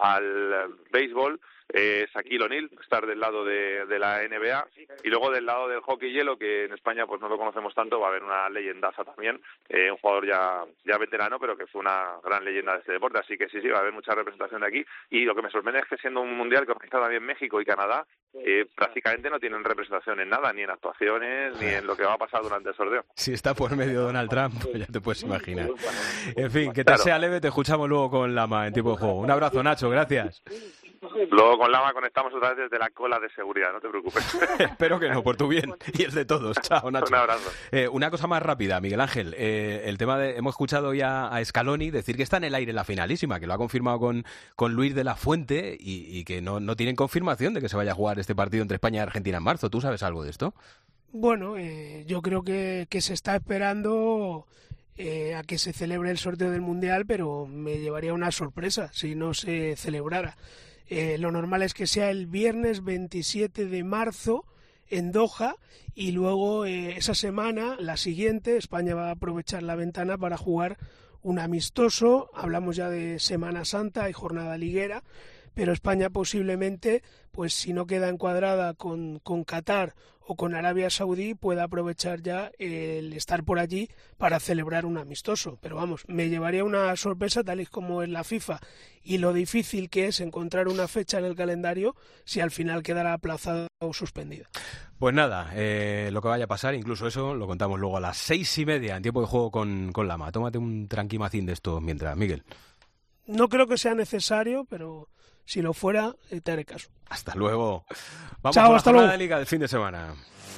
al béisbol, eh, Shaquille O'Neal, estar del lado de, de la N B A, y luego del lado del hockey hielo, que en España pues no lo conocemos tanto, va a haber una leyendaza también, eh, un jugador ya, ya veterano, pero que fue una gran leyenda de este deporte, así que sí, sí, va a haber mucha representación de aquí, y lo que me sorprende es que siendo un mundial que organiza también México y Canadá, eh, prácticamente no tienen representación en nada, ni en actuaciones, ni en lo que va a pasar durante el sorteo. Si está por medio Donald Trump, pues ya te puedes imaginar. En fin, que te claro. sea leve, te escuchamos luego con Lama en tiempo de juego. Un abrazo, Nacho, gracias. Luego con Lama conectamos otra vez desde la cola de seguridad, no te preocupes. Espero que no, por tu bien y el de todos. Chao, Nacho. Un abrazo. Eh, una cosa más rápida, Miguel Ángel. Eh, el tema de, hemos escuchado ya a Scaloni decir que está en el aire la finalísima, que lo ha confirmado con, con Luis de la Fuente y, y que no, no tienen confirmación de que se vaya a jugar este partido entre España y Argentina en marzo. ¿Tú sabes algo de esto? Bueno, eh, yo creo que, que se está esperando eh, a que se celebre el sorteo del Mundial, pero me llevaría una sorpresa si no se celebrara. Eh, lo normal es que sea el viernes veintisiete de marzo en Doha y luego eh, esa semana, la siguiente, España va a aprovechar la ventana para jugar un amistoso. Hablamos ya de Semana Santa y jornada liguera, pero España posiblemente, pues si no queda encuadrada con, con Qatar o con Arabia Saudí, pueda aprovechar ya el estar por allí para celebrar un amistoso. Pero vamos, me llevaría una sorpresa tal y como es la FIFA y lo difícil que es encontrar una fecha en el calendario si al final quedará aplazada o suspendida. Pues nada, eh, lo que vaya a pasar, incluso eso lo contamos luego a las seis y media en tiempo de juego con, con Lama. Tómate un tranquimacín de esto mientras, Miguel. No creo que sea necesario, pero si lo fuera, te haré caso. Hasta luego. Vamos Chao, con la hasta jornada luego. de Liga del fin de semana.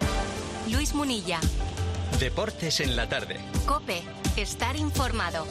Luis Munilla. Deportes en la tarde. COPE. Estar informado.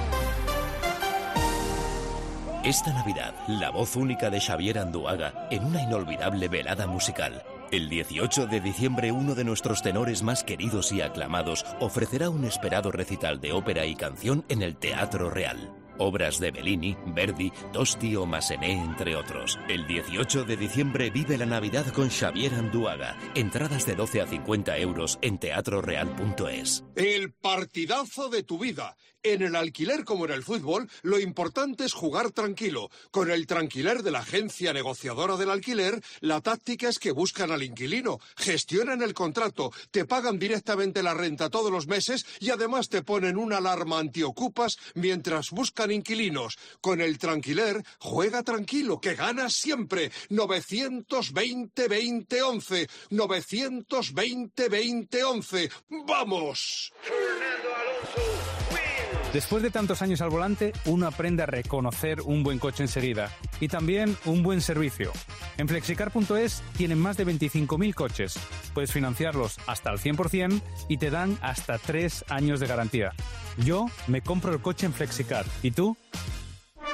Esta Navidad, la voz única de Xavier Anduaga en una inolvidable velada musical. El dieciocho de diciembre, uno de nuestros tenores más queridos y aclamados ofrecerá un esperado recital de ópera y canción en el Teatro Real. Obras de Bellini, Verdi, Tosti o Massenet, entre otros. El dieciocho de diciembre vive la Navidad con Xavier Anduaga. Entradas de doce a cincuenta euros en teatro real punto es. El partidazo de tu vida. En el alquiler como en el fútbol, lo importante es jugar tranquilo. Con el Tranquiler de la agencia negociadora del alquiler, la táctica es que buscan al inquilino, gestionan el contrato, te pagan directamente la renta todos los meses y además te ponen una alarma antiocupas mientras buscan inquilinos. Con el Tranquiler, juega tranquilo, que ganas siempre. novecientos veinte veinte once. novecientos veinte veinte once. ¡Vamos! Después de tantos años al volante, uno aprende a reconocer un buen coche enseguida y también un buen servicio. En flexicar punto es tienen más de veinticinco mil coches. Puedes financiarlos hasta al cien por ciento y te dan hasta tres años de garantía. Yo me compro el coche en Flexicar. ¿Y tú?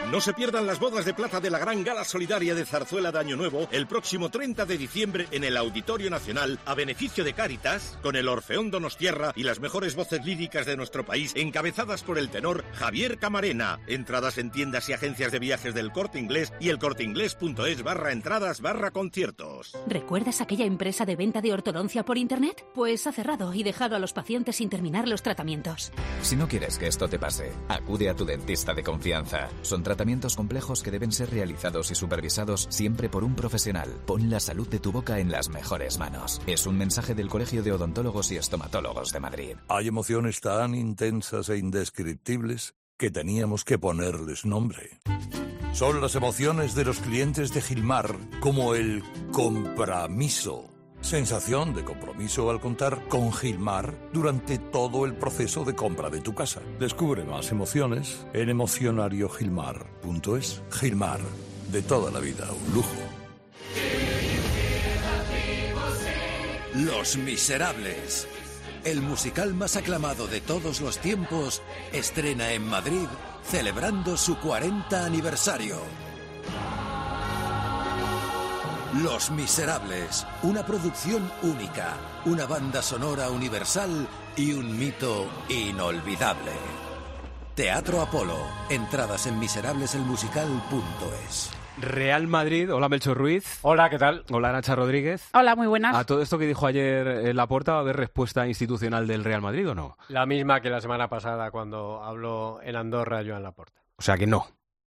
No se pierdan las bodas de plata de la gran gala solidaria de Zarzuela de Año Nuevo el próximo treinta de diciembre en el Auditorio Nacional a beneficio de Cáritas, con el Orfeón Donostierra y las mejores voces líricas de nuestro país, encabezadas por el tenor Javier Camarena. Entradas en tiendas y agencias de viajes del Corte Inglés y el corteinglés.es barra entradas barra conciertos. ¿Recuerdas aquella empresa de venta de ortodoncia por internet? Pues ha cerrado y dejado a los pacientes sin terminar los tratamientos. Si no quieres que esto te pase, acude a tu dentista de confianza. Son tratamientos complejos que deben ser realizados y supervisados siempre por un profesional. Pon la salud de tu boca en las mejores manos. Es un mensaje del Colegio de Odontólogos y Estomatólogos de Madrid. Hay emociones tan intensas e indescriptibles que teníamos que ponerles nombre. Son las emociones de los clientes de Gilmar, como el compromiso. Sensación de compromiso al contar con Gilmar durante todo el proceso de compra de tu casa. Descubre más emociones en emocionario gilmar punto es. Gilmar, de toda la vida, un lujo. Los Miserables. El musical más aclamado de todos los tiempos estrena en Madrid, celebrando su cuarenta aniversario. Los Miserables, una producción única, una banda sonora universal y un mito inolvidable. Teatro Apolo, entradas en miserables-el-musical punto es. Real Madrid, hola Melchor Ruiz. Hola, ¿qué tal? Hola Nacha Rodríguez. Hola, muy buenas. ¿A todo esto que dijo ayer eh, Laporta va a haber respuesta institucional del Real Madrid o no? La misma que la semana pasada cuando habló en Andorra Joan Laporta. O sea que no.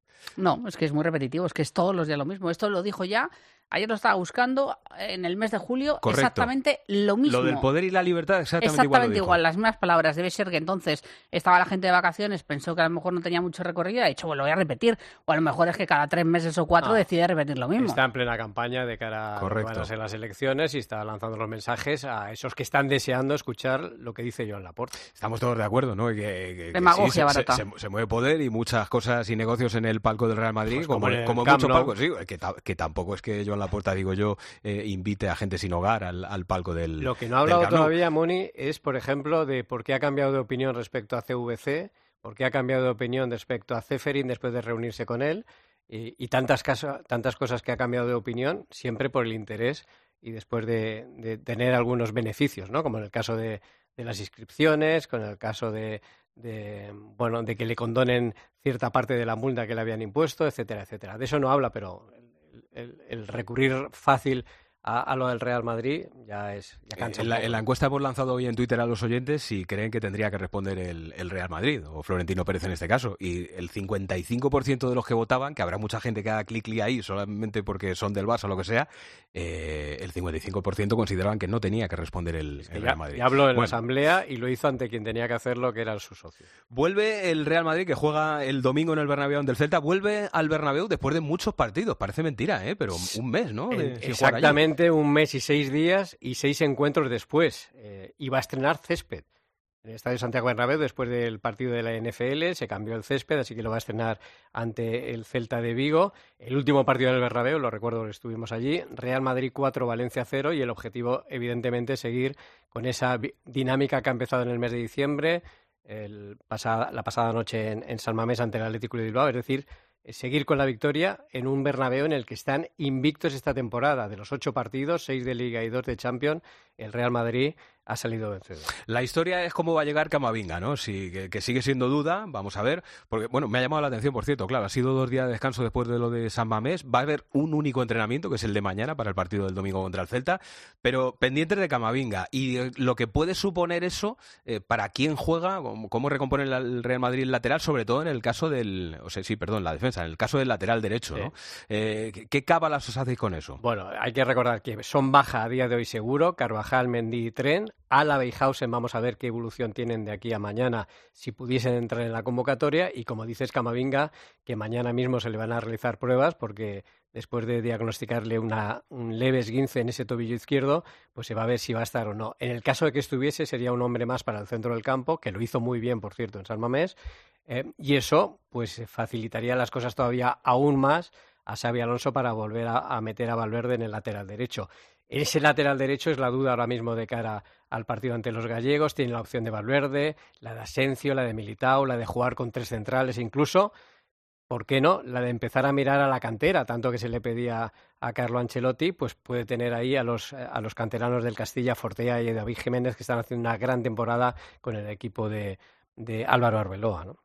No, es que es muy repetitivo, es que es todos los días lo mismo. Esto lo dijo ya, ayer lo estaba buscando, en el mes de julio, Correcto. Exactamente lo mismo. Lo del poder y la libertad, exactamente, exactamente igual. igual, las mismas palabras. Debe ser que entonces estaba la gente de vacaciones, pensó que a lo mejor no tenía mucho recorrido y ha dicho, bueno, lo voy a repetir. O a lo mejor es que cada tres meses o cuatro ah, decide repetir lo mismo. Está en plena campaña de cara Correcto. a van a ser las elecciones y está lanzando los mensajes a esos que están deseando escuchar lo que dice Joan Laporta. Estamos todos de acuerdo, ¿no? Que, que, Demagogia que sí, barata. Se, se, se mueve poder y muchas cosas y negocios en el palco del Real Madrid, pues como, como, como muchos palcos, sí, que, que tampoco es que Joan Laporta, digo yo, Eh, invite a gente sin hogar al, al palco del Lo que no ha hablado todavía, Moni, es, por ejemplo, de por qué ha cambiado de opinión respecto a C V C, por qué ha cambiado de opinión respecto a Ceferin después de reunirse con él, y, y tantas, caso, tantas cosas que ha cambiado de opinión, siempre por el interés y después de, de tener algunos beneficios, ¿no? Como en el caso de, de las inscripciones, con el caso de, de, bueno, de que le condonen cierta parte de la multa que le habían impuesto, etcétera, etcétera. De eso no habla, pero El, el recurrir fácil a, a lo del Real Madrid ya es ya cansa. En la, en la encuesta hemos lanzado hoy en Twitter a los oyentes si creen que tendría que responder el, el Real Madrid o Florentino Pérez en este caso, y el cincuenta y cinco por ciento de los que votaban, que habrá mucha gente que haga clic clic ahí solamente porque son del Barça o lo que sea, eh, el cincuenta y cinco por ciento consideraban que no tenía que responder el, es que el ya, Real Madrid. Ya habló en bueno. la asamblea y lo hizo ante quien tenía que hacerlo, que era su socio. Vuelve el Real Madrid, que juega el domingo en el Bernabéu ante el Celta, vuelve al Bernabéu después de muchos partidos, parece mentira, ¿eh? Pero un mes, ¿no? De, Exactamente un mes y seis días y seis encuentros después. Eh, y va a estrenar césped. En el Estadio Santiago Bernabéu, después del partido de la N F L, se cambió el césped, así que lo va a estrenar ante el Celta de Vigo. El último partido del Bernabéu, lo recuerdo, estuvimos allí. Real Madrid cuatro, Valencia cero, y el objetivo, evidentemente, seguir con esa dinámica que ha empezado en el mes de diciembre, el pasada, la pasada noche en, en San Mamés ante el Atlético de Bilbao, es decir, seguir con la victoria en un Bernabéu en el que están invictos esta temporada. De los ocho partidos, seis de Liga y dos de Champions, el Real Madrid ha salido vencedor. La historia es cómo va a llegar Camavinga, ¿no? Sí, que, que sigue siendo duda, vamos a ver, porque, bueno, me ha llamado la atención, por cierto, claro, ha sido dos días de descanso después de lo de San Mamés, va a haber un único entrenamiento, que es el de mañana, para el partido del domingo contra el Celta, pero pendientes de Camavinga, y eh, lo que puede suponer eso, eh, para quién juega, cómo, cómo recompone el Real Madrid el lateral, sobre todo en el caso del, o sea, sí, perdón, la defensa, en el caso del lateral derecho, ¿no? Sí. Eh, ¿qué, ¿Qué cábalas os hacéis con eso? Bueno, hay que recordar que son baja a día de hoy seguro, Carvajal, Mendy y Tren, Álava y Hausen, vamos a ver qué evolución tienen de aquí a mañana si pudiesen entrar en la convocatoria, y como dices, Camavinga, que mañana mismo se le van a realizar pruebas porque después de diagnosticarle una, un leve esguince en ese tobillo izquierdo, pues se va a ver si va a estar o no. En el caso de que estuviese, sería un hombre más para el centro del campo, que lo hizo muy bien, por cierto, en San Mamés, eh, y eso pues facilitaría las cosas todavía aún más a Xabi Alonso para volver a, a meter a Valverde en el lateral derecho. Ese lateral derecho es la duda ahora mismo de cara al partido ante los gallegos. Tiene la opción de Valverde, la de Asencio, la de Militao, la de jugar con tres centrales incluso. ¿por qué no? La de empezar a mirar a la cantera, tanto que se le pedía a Carlo Ancelotti, pues puede tener ahí a los, a los canteranos del Castilla, Fortea y David Jiménez, que están haciendo una gran temporada con el equipo de, de Álvaro Arbeloa, ¿no?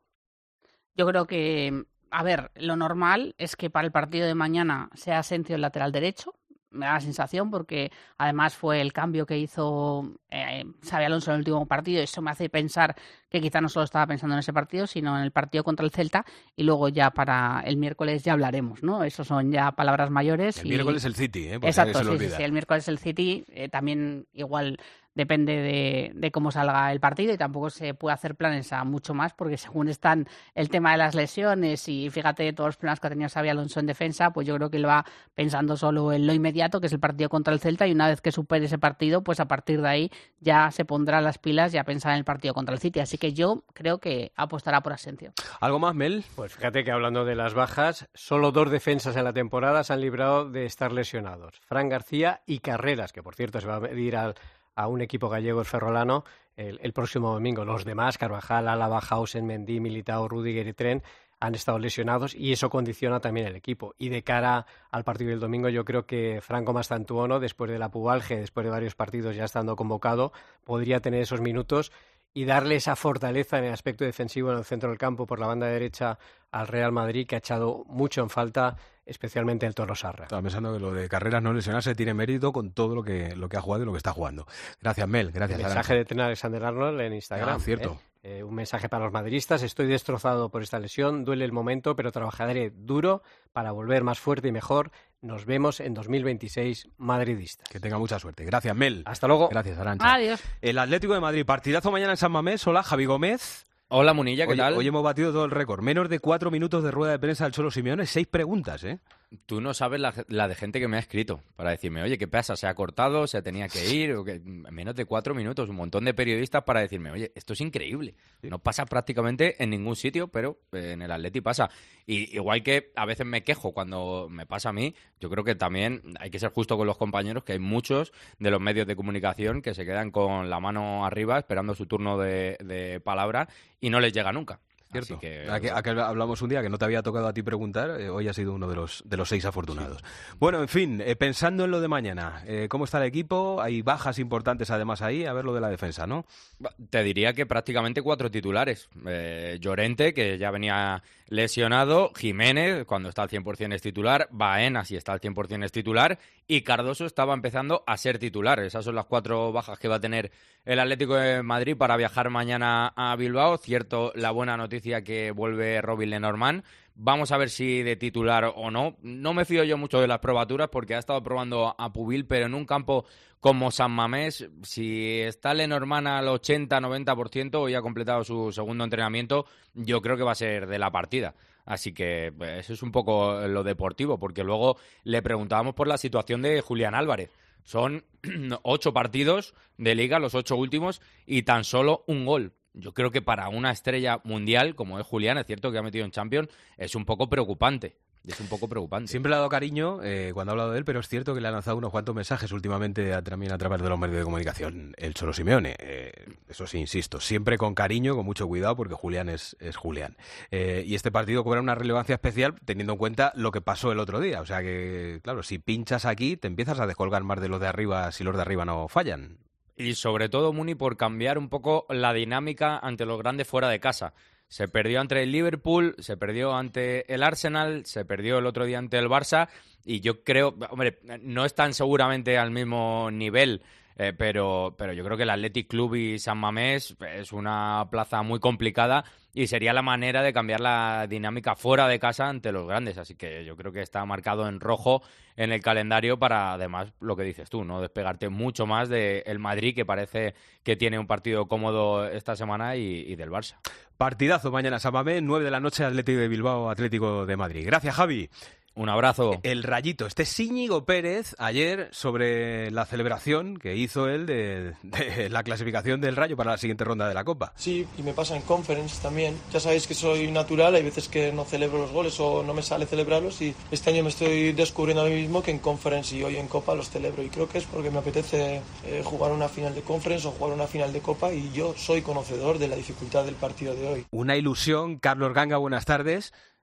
Yo creo que, a ver, lo normal es que para el partido de mañana sea Asencio el lateral derecho. Me da la sensación porque además fue el cambio que hizo eh, Xabi Alonso en el último partido y eso me hace pensar que quizá no solo estaba pensando en ese partido, sino en el partido contra el Celta y luego ya para el miércoles ya hablaremos, ¿no? Eso son ya palabras mayores. El y... miércoles el City, ¿eh? Por Exacto, si se sí, sí, sí, el miércoles el City, eh, también igual depende de, de cómo salga el partido y tampoco se puede hacer planes a mucho más porque según están el tema de las lesiones y fíjate todos los problemas que ha tenido Xabi Alonso en defensa, pues yo creo que él va pensando solo en lo inmediato, que es el partido contra el Celta, y una vez que supere ese partido, pues a partir de ahí ya se pondrá las pilas y a pensar en el partido contra el City. Así que yo creo que apostará por Asencio. ¿Algo más, Mel? Pues fíjate que hablando de las bajas, solo dos defensas en la temporada se han librado de estar lesionados. Fran García y Carreras, que por cierto se va a medir al a un equipo gallego, el Ferrolano, el, el próximo domingo. Los demás, Carvajal, Álava, Hausen, Mendy, Militao, Rüdiger y Tren, han estado lesionados y eso condiciona también el equipo. Y de cara al partido del domingo, yo creo que Franco Mastantuono, después de la pubalgia, después de varios partidos ya estando convocado, podría tener esos minutos y darle esa fortaleza en el aspecto defensivo en el centro del campo por la banda derecha al Real Madrid, que ha echado mucho en falta, especialmente el Toro Sarra. Estaba pensando que lo de Carreras no lesionarse tiene mérito con todo lo que, lo que ha jugado y lo que está jugando. Gracias, Mel. Gracias, el mensaje de Trent Alexander-Arnold en Instagram. Ah, cierto. ¿eh? Eh, un mensaje para los madridistas: estoy destrozado por esta lesión, duele el momento, pero trabajaré duro para volver más fuerte y mejor. Nos vemos en dos mil veintiséis, madridistas. Que tenga mucha suerte. Gracias, Mel. Hasta luego. Gracias, Arantxa. Adiós. El Atlético de Madrid, partidazo mañana en San Mamés. Hola, Javi Gómez. Hola, Munilla, ¿qué hoy, tal? Hoy hemos batido todo el récord. Menos de cuatro minutos de rueda de prensa del Cholo Simeone, seis preguntas, ¿eh? Tú no sabes la, la de gente que me ha escrito para decirme, oye, ¿qué pasa? ¿Se ha cortado? ¿Se tenía que ir? O que, menos de cuatro minutos, un montón de periodistas para decirme, oye, esto es increíble. No pasa prácticamente en ningún sitio, pero en el Atleti pasa. Y igual que a veces me quejo cuando me pasa a mí, yo creo que también hay que ser justo con los compañeros, que hay muchos de los medios de comunicación que se quedan con la mano arriba esperando su turno de, de palabra y no les llega nunca. Cierto. Así que, a que, a que hablamos un día que no te había tocado a ti preguntar, eh, hoy has sido uno de los de los seis afortunados. Sí. Bueno, en fin, eh, pensando en lo de mañana, eh, ¿cómo está el equipo? Hay bajas importantes además ahí, a ver lo de la defensa, ¿no? Te diría que prácticamente cuatro titulares. Eh, Llorente, que ya venía lesionado, Jiménez, cuando está al cien por ciento es titular, Baena, si está al cien por ciento es titular, y Cardoso estaba empezando a ser titular. Esas son las cuatro bajas que va a tener el Atlético de Madrid para viajar mañana a Bilbao. Cierto, la buena noticia que vuelve Robin Lenormand. Vamos a ver si de titular o no. No me fío yo mucho de las probaturas porque ha estado probando a Pubil, pero en un campo como San Mamés, si está Lenormand al ochenta noventa por ciento, hoy ha completado su segundo entrenamiento, yo creo que va a ser de la partida. Así que pues, eso es un poco lo deportivo, porque luego le preguntábamos por la situación de Julián Álvarez. Son ocho partidos de Liga, los ocho últimos, y tan solo un gol. Yo creo que para una estrella mundial, como es Julián, es cierto que ha metido en Champions, es un poco preocupante. Es un poco preocupante. Siempre le ha dado cariño eh, cuando ha hablado de él, pero es cierto que le ha lanzado unos cuantos mensajes últimamente a, también a través de los medios de comunicación el Cholo Simeone. Eh, eso sí, insisto, siempre con cariño, con mucho cuidado, porque Julián es, es Julián. Eh, y este partido cobra una relevancia especial teniendo en cuenta lo que pasó el otro día. O sea que, claro, si pinchas aquí, te empiezas a descolgar más de los de arriba si los de arriba no fallan. Y sobre todo, Muni, por cambiar un poco la dinámica ante los grandes fuera de casa. Se perdió ante el Liverpool, se perdió ante el Arsenal, se perdió el otro día ante el Barça y yo creo, hombre, no están seguramente al mismo nivel, eh, pero, pero yo creo que el Athletic Club y San Mamés es una plaza muy complicada y sería la manera de cambiar la dinámica fuera de casa ante los grandes. Así que yo creo que está marcado en rojo en el calendario para, además, lo que dices tú, no despegarte mucho más del Madrid, que parece que tiene un partido cómodo esta semana, y, y del Barça. Partidazo mañana, San Mamés, nueve de la noche, Atlético de Bilbao, Atlético de Madrid. Gracias, Javi. Un abrazo. El Rayito. Este es Íñigo Pérez ayer sobre la celebración que hizo él de, de la clasificación del Rayo para la siguiente ronda de la Copa. Sí, y me pasa en Conference también. Ya sabéis que soy natural, hay veces que no celebro los goles o no me sale celebrarlos, y este año me estoy descubriendo a mí mismo que en Conference y hoy en Copa los celebro, y creo que es porque me apetece eh, jugar una final de Conference o jugar una final de Copa, y yo soy conocedor de la dificultad del partido de hoy. Una ilusión. Carlos Ganga, buenas tardes.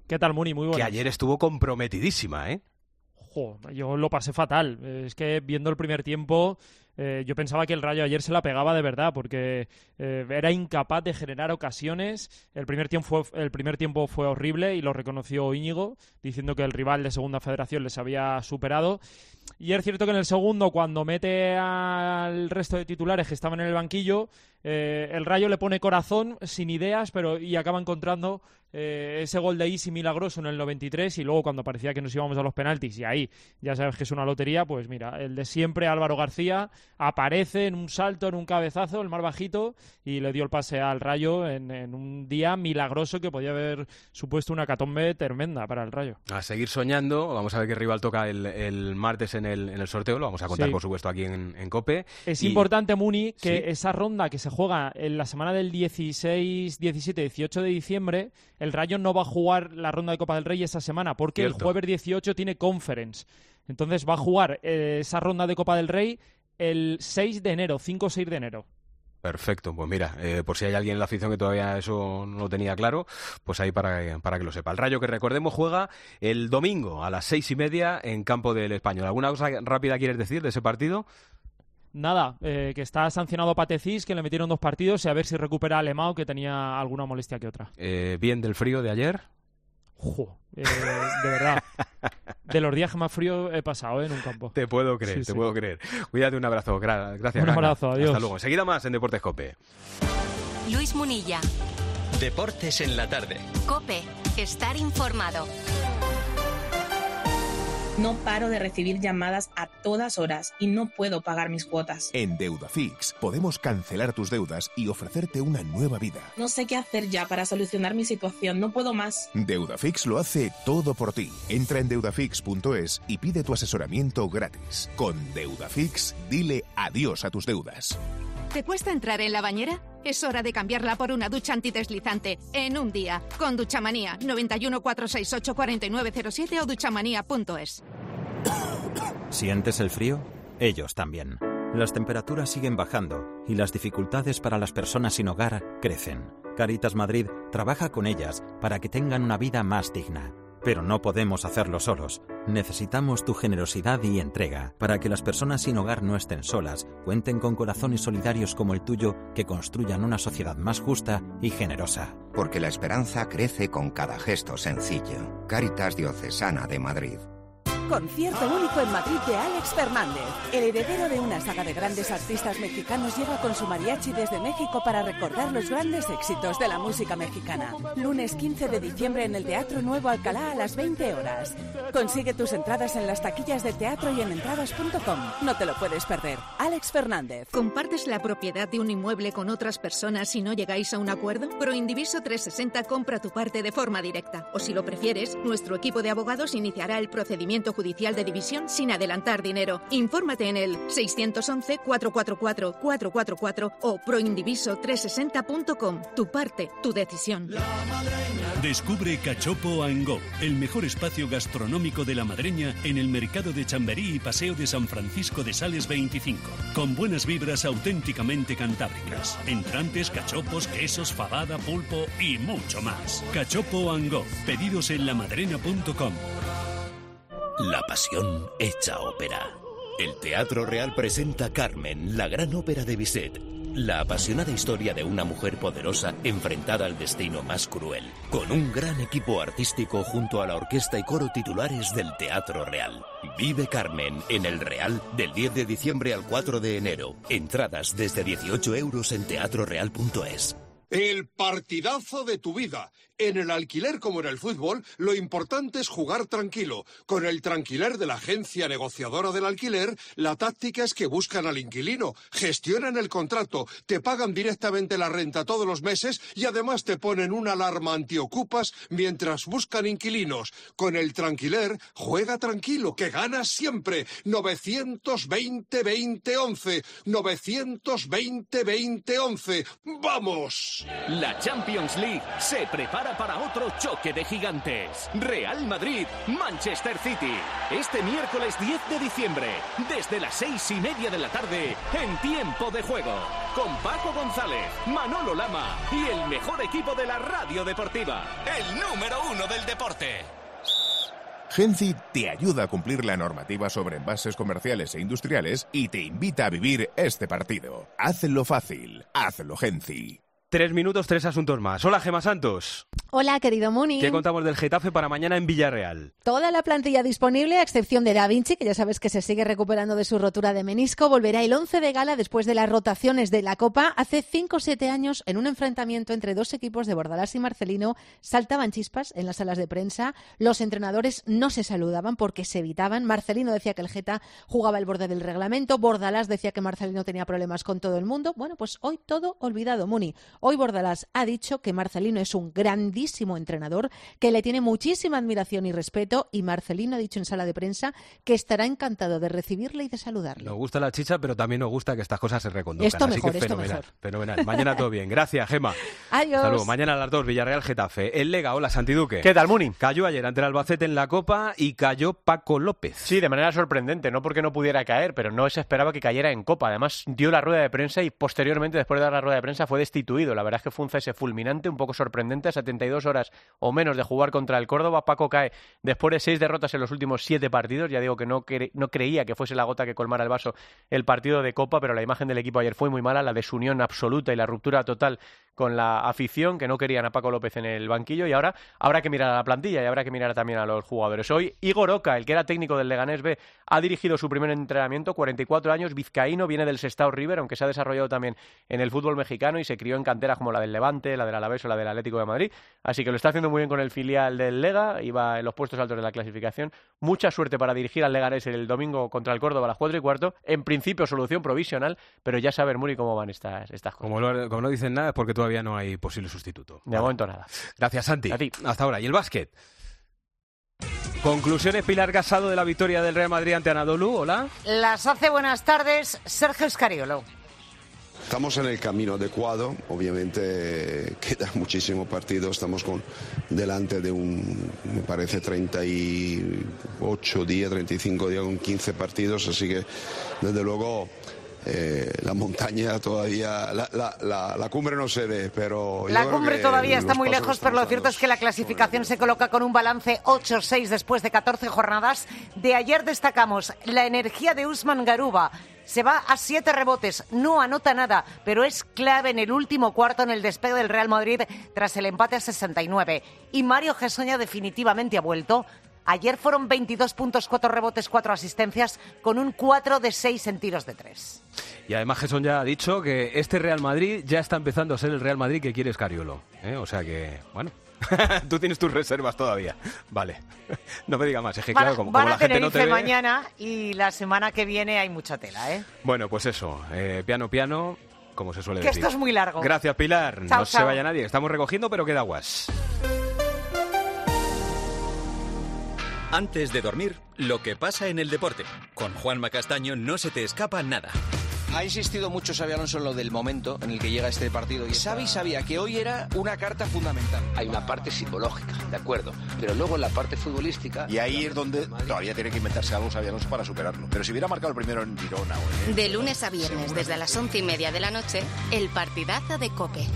¿Qué tal, Muni? Muy buenas. Que ayer estuvo comprometidísima, ¿eh? Jo, yo lo pasé fatal. Es que viendo el primer tiempo... Eh, yo pensaba que el Rayo ayer se la pegaba de verdad, porque eh, era incapaz de generar ocasiones. El primer tiempo fue, el primer tiempo fue horrible y lo reconoció Íñigo, diciendo que el rival de Segunda Federación les había superado. Y es cierto que en el segundo, cuando mete al resto de titulares que estaban en el banquillo, eh, el Rayo le pone corazón, sin ideas, pero y acaba encontrando eh, ese gol de Isi milagroso en el noventa y tres, y luego cuando parecía que nos íbamos a los penaltis, y ahí ya sabes que es una lotería, pues mira, el de siempre, Álvaro García, aparece en un salto, en un cabezazo, el más bajito, y le dio el pase al Rayo en, en un día milagroso que podía haber supuesto una hecatombe tremenda para el Rayo. A seguir soñando, vamos a ver qué rival toca el, el martes en el, en el sorteo, lo vamos a contar, sí, por supuesto, aquí en, en COPE. Es y... importante, Muni, que ¿Sí? esa ronda que se juega en la semana del dieciséis, diecisiete, dieciocho de diciembre, el Rayo no va a jugar la ronda de Copa del Rey esa semana, porque Cierto. el jueves dieciocho tiene Conference. Entonces va a jugar eh, esa ronda de Copa del Rey el seis de enero, cinco o seis de enero. Perfecto, pues mira, eh, por si hay alguien en la afición que todavía eso no lo tenía claro, pues ahí para, para que lo sepa. El Rayo, que recordemos, juega el domingo a las seis y media en campo del Español. ¿Alguna cosa rápida quieres decir de ese partido? Nada, eh, que está sancionado Patecís, que le metieron dos partidos, y a ver si recupera a Alemão, que tenía alguna molestia que otra. Eh, ¿Bien del frío de ayer? Jo, eh, de verdad, de los días que más frío he pasado eh, en un campo. Te puedo creer, sí, te sí. puedo creer. Cuídate, un abrazo. Gra- gracias. Un abrazo, Ganga. adiós. Hasta luego. Enseguida más en Deportes COPE. Luis Munilla. Deportes en la tarde. COPE. Estar informado. No paro de recibir llamadas a todas horas y no puedo pagar mis cuotas. En Deudafix podemos cancelar tus deudas y ofrecerte una nueva vida. No sé qué hacer ya para solucionar mi situación, no puedo más. Deudafix lo hace todo por ti. Entra en deudafix punto es y pide tu asesoramiento gratis. Con Deudafix, dile adiós a tus deudas. ¿Te cuesta entrar en la bañera? Es hora de cambiarla por una ducha antideslizante en un día. Con Duchamanía, noventa y uno, cuatrocientos sesenta y ocho, cuarenta y nueve cero siete o duchamanía punto es. ¿Sientes el frío? Ellos también. Las temperaturas siguen bajando y las dificultades para las personas sin hogar crecen. Cáritas Madrid trabaja con ellas para que tengan una vida más digna. Pero no podemos hacerlo solos. Necesitamos tu generosidad y entrega para que las personas sin hogar no estén solas, cuenten con corazones solidarios como el tuyo que construyan una sociedad más justa y generosa. Porque la esperanza crece con cada gesto sencillo. Cáritas Diocesana de Madrid. Concierto único en Madrid de Alex Fernández. El heredero de una saga de grandes artistas mexicanos llega con su mariachi desde México para recordar los grandes éxitos de la música mexicana. Lunes quince de diciembre en el Teatro Nuevo Alcalá a las veinte horas. Consigue tus entradas en las taquillas del teatro y en entradas punto com. No te lo puedes perder. Alex Fernández. ¿Compartes la propiedad de un inmueble con otras personas si no llegáis a un acuerdo? Proindiviso trescientos sesenta compra tu parte de forma directa. O si lo prefieres, nuestro equipo de abogados iniciará el procedimiento judicial de división sin adelantar dinero. Infórmate en el seiscientos once, cuatrocientos cuarenta y cuatro, cuatrocientos cuarenta y cuatro o proindiviso trescientos sesenta punto com. Tu parte, tu decisión. Descubre Cachopo and Go, el mejor espacio gastronómico de la Madreña en el mercado de Chamberí y Paseo de San Francisco de Sales veinticinco, con buenas vibras auténticamente cantábricas, entrantes, cachopos, quesos, fabada, pulpo y mucho más. Cachopo and Go, pedidos en lamadrena punto com. La pasión hecha ópera. El Teatro Real presenta Carmen, la gran ópera de Bizet. La apasionada historia de una mujer poderosa enfrentada al destino más cruel. Con un gran equipo artístico junto a la orquesta y coro titulares del Teatro Real. Vive Carmen en el Real del diez de diciembre al cuatro de enero. Entradas desde dieciocho euros en teatro real punto es. El partidazo de tu vida. En el alquiler como en el fútbol, lo importante es jugar tranquilo. Con el tranquiler de la agencia negociadora del alquiler, la táctica es que buscan al inquilino, gestionan el contrato, te pagan directamente la renta todos los meses y además te ponen una alarma antiocupas mientras buscan inquilinos. Con el tranquiler, juega tranquilo, que ganas siempre. novecientos veinte, veinte, once. novecientos veinte, veinte, once. ¡Vamos! Unidos. La Champions League se prepara para otro choque de gigantes. Real Madrid, Manchester City. Este miércoles diez de diciembre, desde las seis y media de la tarde, en Tiempo de Juego. Con Paco González, Manolo Lama y el mejor equipo de la radio deportiva. El número uno del deporte. Genci te ayuda a cumplir la normativa sobre envases comerciales e industriales y te invita a vivir este partido. Hazlo fácil. Hazlo Genci. Tres minutos, tres asuntos más. Hola, Gema Santos. Hola, querido Muni. ¿Qué contamos del Getafe para mañana en Villarreal? Toda la plantilla disponible, a excepción de Da Vinci, que ya sabes que se sigue recuperando de su rotura de menisco, volverá el once de gala después de las rotaciones de la Copa. Hace cinco o siete años, en un enfrentamiento entre dos equipos de Bordalás y Marcelino, saltaban chispas en las salas de prensa. Los entrenadores no se saludaban porque se evitaban. Marcelino decía que el Geta jugaba al borde del reglamento. Bordalás decía que Marcelino tenía problemas con todo el mundo. Bueno, pues hoy todo olvidado, Muni. Hoy Bordalás ha dicho que Marcelino es un grandísimo entrenador, que le tiene muchísima admiración y respeto, y Marcelino ha dicho en sala de prensa que estará encantado de recibirle y de saludarle. Nos gusta la chicha, pero también nos gusta que estas cosas se reconduzcan. Esto Así mejor, que esto fenomenal, mejor. fenomenal. Mañana todo bien. Gracias, Gema. Adiós. Hasta luego. Mañana a las dos, Villarreal, Getafe. El Lega, hola, Santiduque. ¿Qué tal, Muni? Cayó ayer ante el Albacete en la Copa y cayó Paco López. Sí, de manera sorprendente, no porque no pudiera caer, pero no se esperaba que cayera en Copa. Además, dio la rueda de prensa y posteriormente, después de dar la rueda de prensa, fue destituido. La verdad es que fue un cese fulminante, un poco sorprendente. A setenta y dos horas o menos de jugar contra el Córdoba, Paco cae después de seis derrotas en los últimos siete partidos. Ya digo que no, cre- no creía que fuese la gota que colmara el vaso el partido de Copa, pero la imagen del equipo ayer fue muy mala, la desunión absoluta y la ruptura total con la afición, que no querían a Paco López en el banquillo, y ahora habrá que mirar a la plantilla y habrá que mirar también a los jugadores. Hoy Igor Oca, el que era técnico del Leganés B, ha dirigido su primer entrenamiento, cuarenta y cuatro años, vizcaíno, viene del Sestao River, aunque se ha desarrollado también en el fútbol mexicano y se crió en canteras como la del Levante, la del Alavés o la del Atlético de Madrid, así que lo está haciendo muy bien con el filial del Lega, iba en los puestos altos de la clasificación. Mucha suerte para dirigir al Leganés el domingo contra el Córdoba a las cuatro y cuarto, en principio solución provisional, pero ya saber, Muri, cómo van estas, estas cosas. Como, lo, como no dicen nada es porque todavía no hay posible sustituto. De momento nada. Gracias, Santi. A ti. Hasta ahora. ¿Y el básquet? Conclusiones, Pilar Casado, de la victoria del Real Madrid ante Anadolu. Hola. Las hace buenas tardes Sergio Escariolo. Estamos en el camino adecuado, obviamente quedan muchísimos partidos, estamos con delante de un, me parece, treinta y ocho días, treinta y cinco días con quince partidos, así que desde luego eh, la montaña todavía, la, la, la, la cumbre no se ve, pero... La cumbre todavía está muy lejos, pero lo cierto es que la clasificación se coloca con un balance ocho seis después de catorce jornadas. De ayer destacamos la energía de Usman Garuba. Se va a siete rebotes, no anota nada, pero es clave en el último cuarto en el despegue del Real Madrid tras el empate a sesenta y nueve. Y Mario Gessoña definitivamente ha vuelto. Ayer fueron veintidós puntos, cuatro rebotes, cuatro asistencias, con un cuatro de seis en tiros de tres. Y además Gesson ya ha dicho que este Real Madrid ya está empezando a ser el Real Madrid que quiere Escariolo, ¿eh? O sea que, bueno... Tú tienes tus reservas todavía. Vale. No me diga más. Es que, Van, claro, como, van como a la gente no Tenerife te ve... mañana y la semana que viene hay mucha tela, ¿eh? Bueno, pues eso. Eh, piano, piano, como se suele Que decir. esto es muy largo. Gracias, Pilar. Chao, no chao. se vaya nadie. Estamos recogiendo, pero queda aguas. Antes de dormir, lo que pasa en el deporte. Con Juanma Castaño no se te escapa nada. Ha insistido mucho Xabi Alonso en lo del momento en el que llega este partido. Y Xavi sabía que hoy era una carta fundamental. Hay una parte psicológica, de acuerdo, pero luego en la parte futbolística... Y ahí es donde todavía tiene que inventarse algo Xabi Alonso para superarlo. Pero si hubiera marcado el primero en Girona... O en... De lunes a viernes, desde las once y media de la noche, el partidazo de COPE.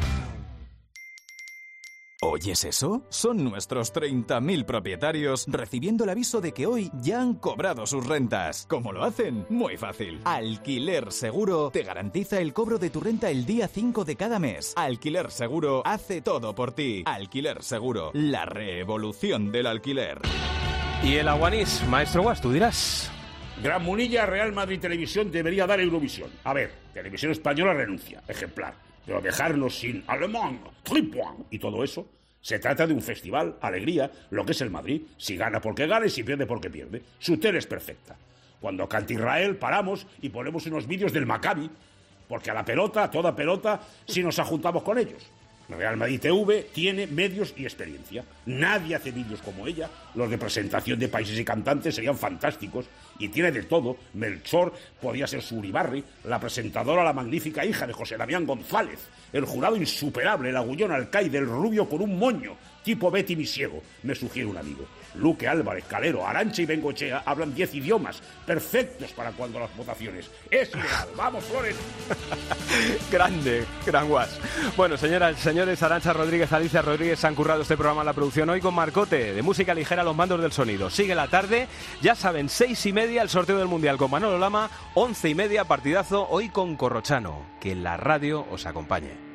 ¿Oyes eso? Son nuestros treinta mil propietarios recibiendo el aviso de que hoy ya han cobrado sus rentas. ¿Cómo lo hacen? Muy fácil. Alquiler Seguro te garantiza el cobro de tu renta el día cinco de cada mes. Alquiler Seguro hace todo por ti. Alquiler Seguro, la revolución del alquiler. Y el Aguanís, maestro Guas, tú dirás... Gran Munilla, Real Madrid Televisión debería dar Eurovisión. A ver, Televisión Española renuncia, ejemplar. Pero dejarnos sin alemán, tripoint y todo eso. Se trata de un festival, alegría, lo que es el Madrid. Si gana porque gana y si pierde porque pierde. Su tele es perfecta. Cuando canta Israel, paramos y ponemos unos vídeos del Maccabi. Porque a la pelota, a toda pelota, sí nos ajuntamos con ellos. Real Madrid T V tiene medios y experiencia. Nadie hace vídeos como ella. Los de presentación de países y cantantes serían fantásticos. Y tiene de todo. Melchor podía ser su Uribarri, la presentadora, la magnífica hija de José Damián González, el jurado insuperable, el agullón alcaide, el rubio con un moño, tipo Betty Misiego, me sugiere un amigo. Luque Álvarez, Calero, Arantxa y Bengochea hablan diez idiomas, perfectos para cuando las votaciones. Es ideal. ¡Vamos, Flores! Grande, gran guas. Bueno, señoras y señores, Arantxa Rodríguez, Alicia Rodríguez han currado este programa en la producción hoy con Marcote, de música ligera a los mandos del sonido. Sigue la tarde, ya saben, seis y media el sorteo del Mundial con Manolo Lama, once y media partidazo hoy con Corrochano. Que la radio os acompañe.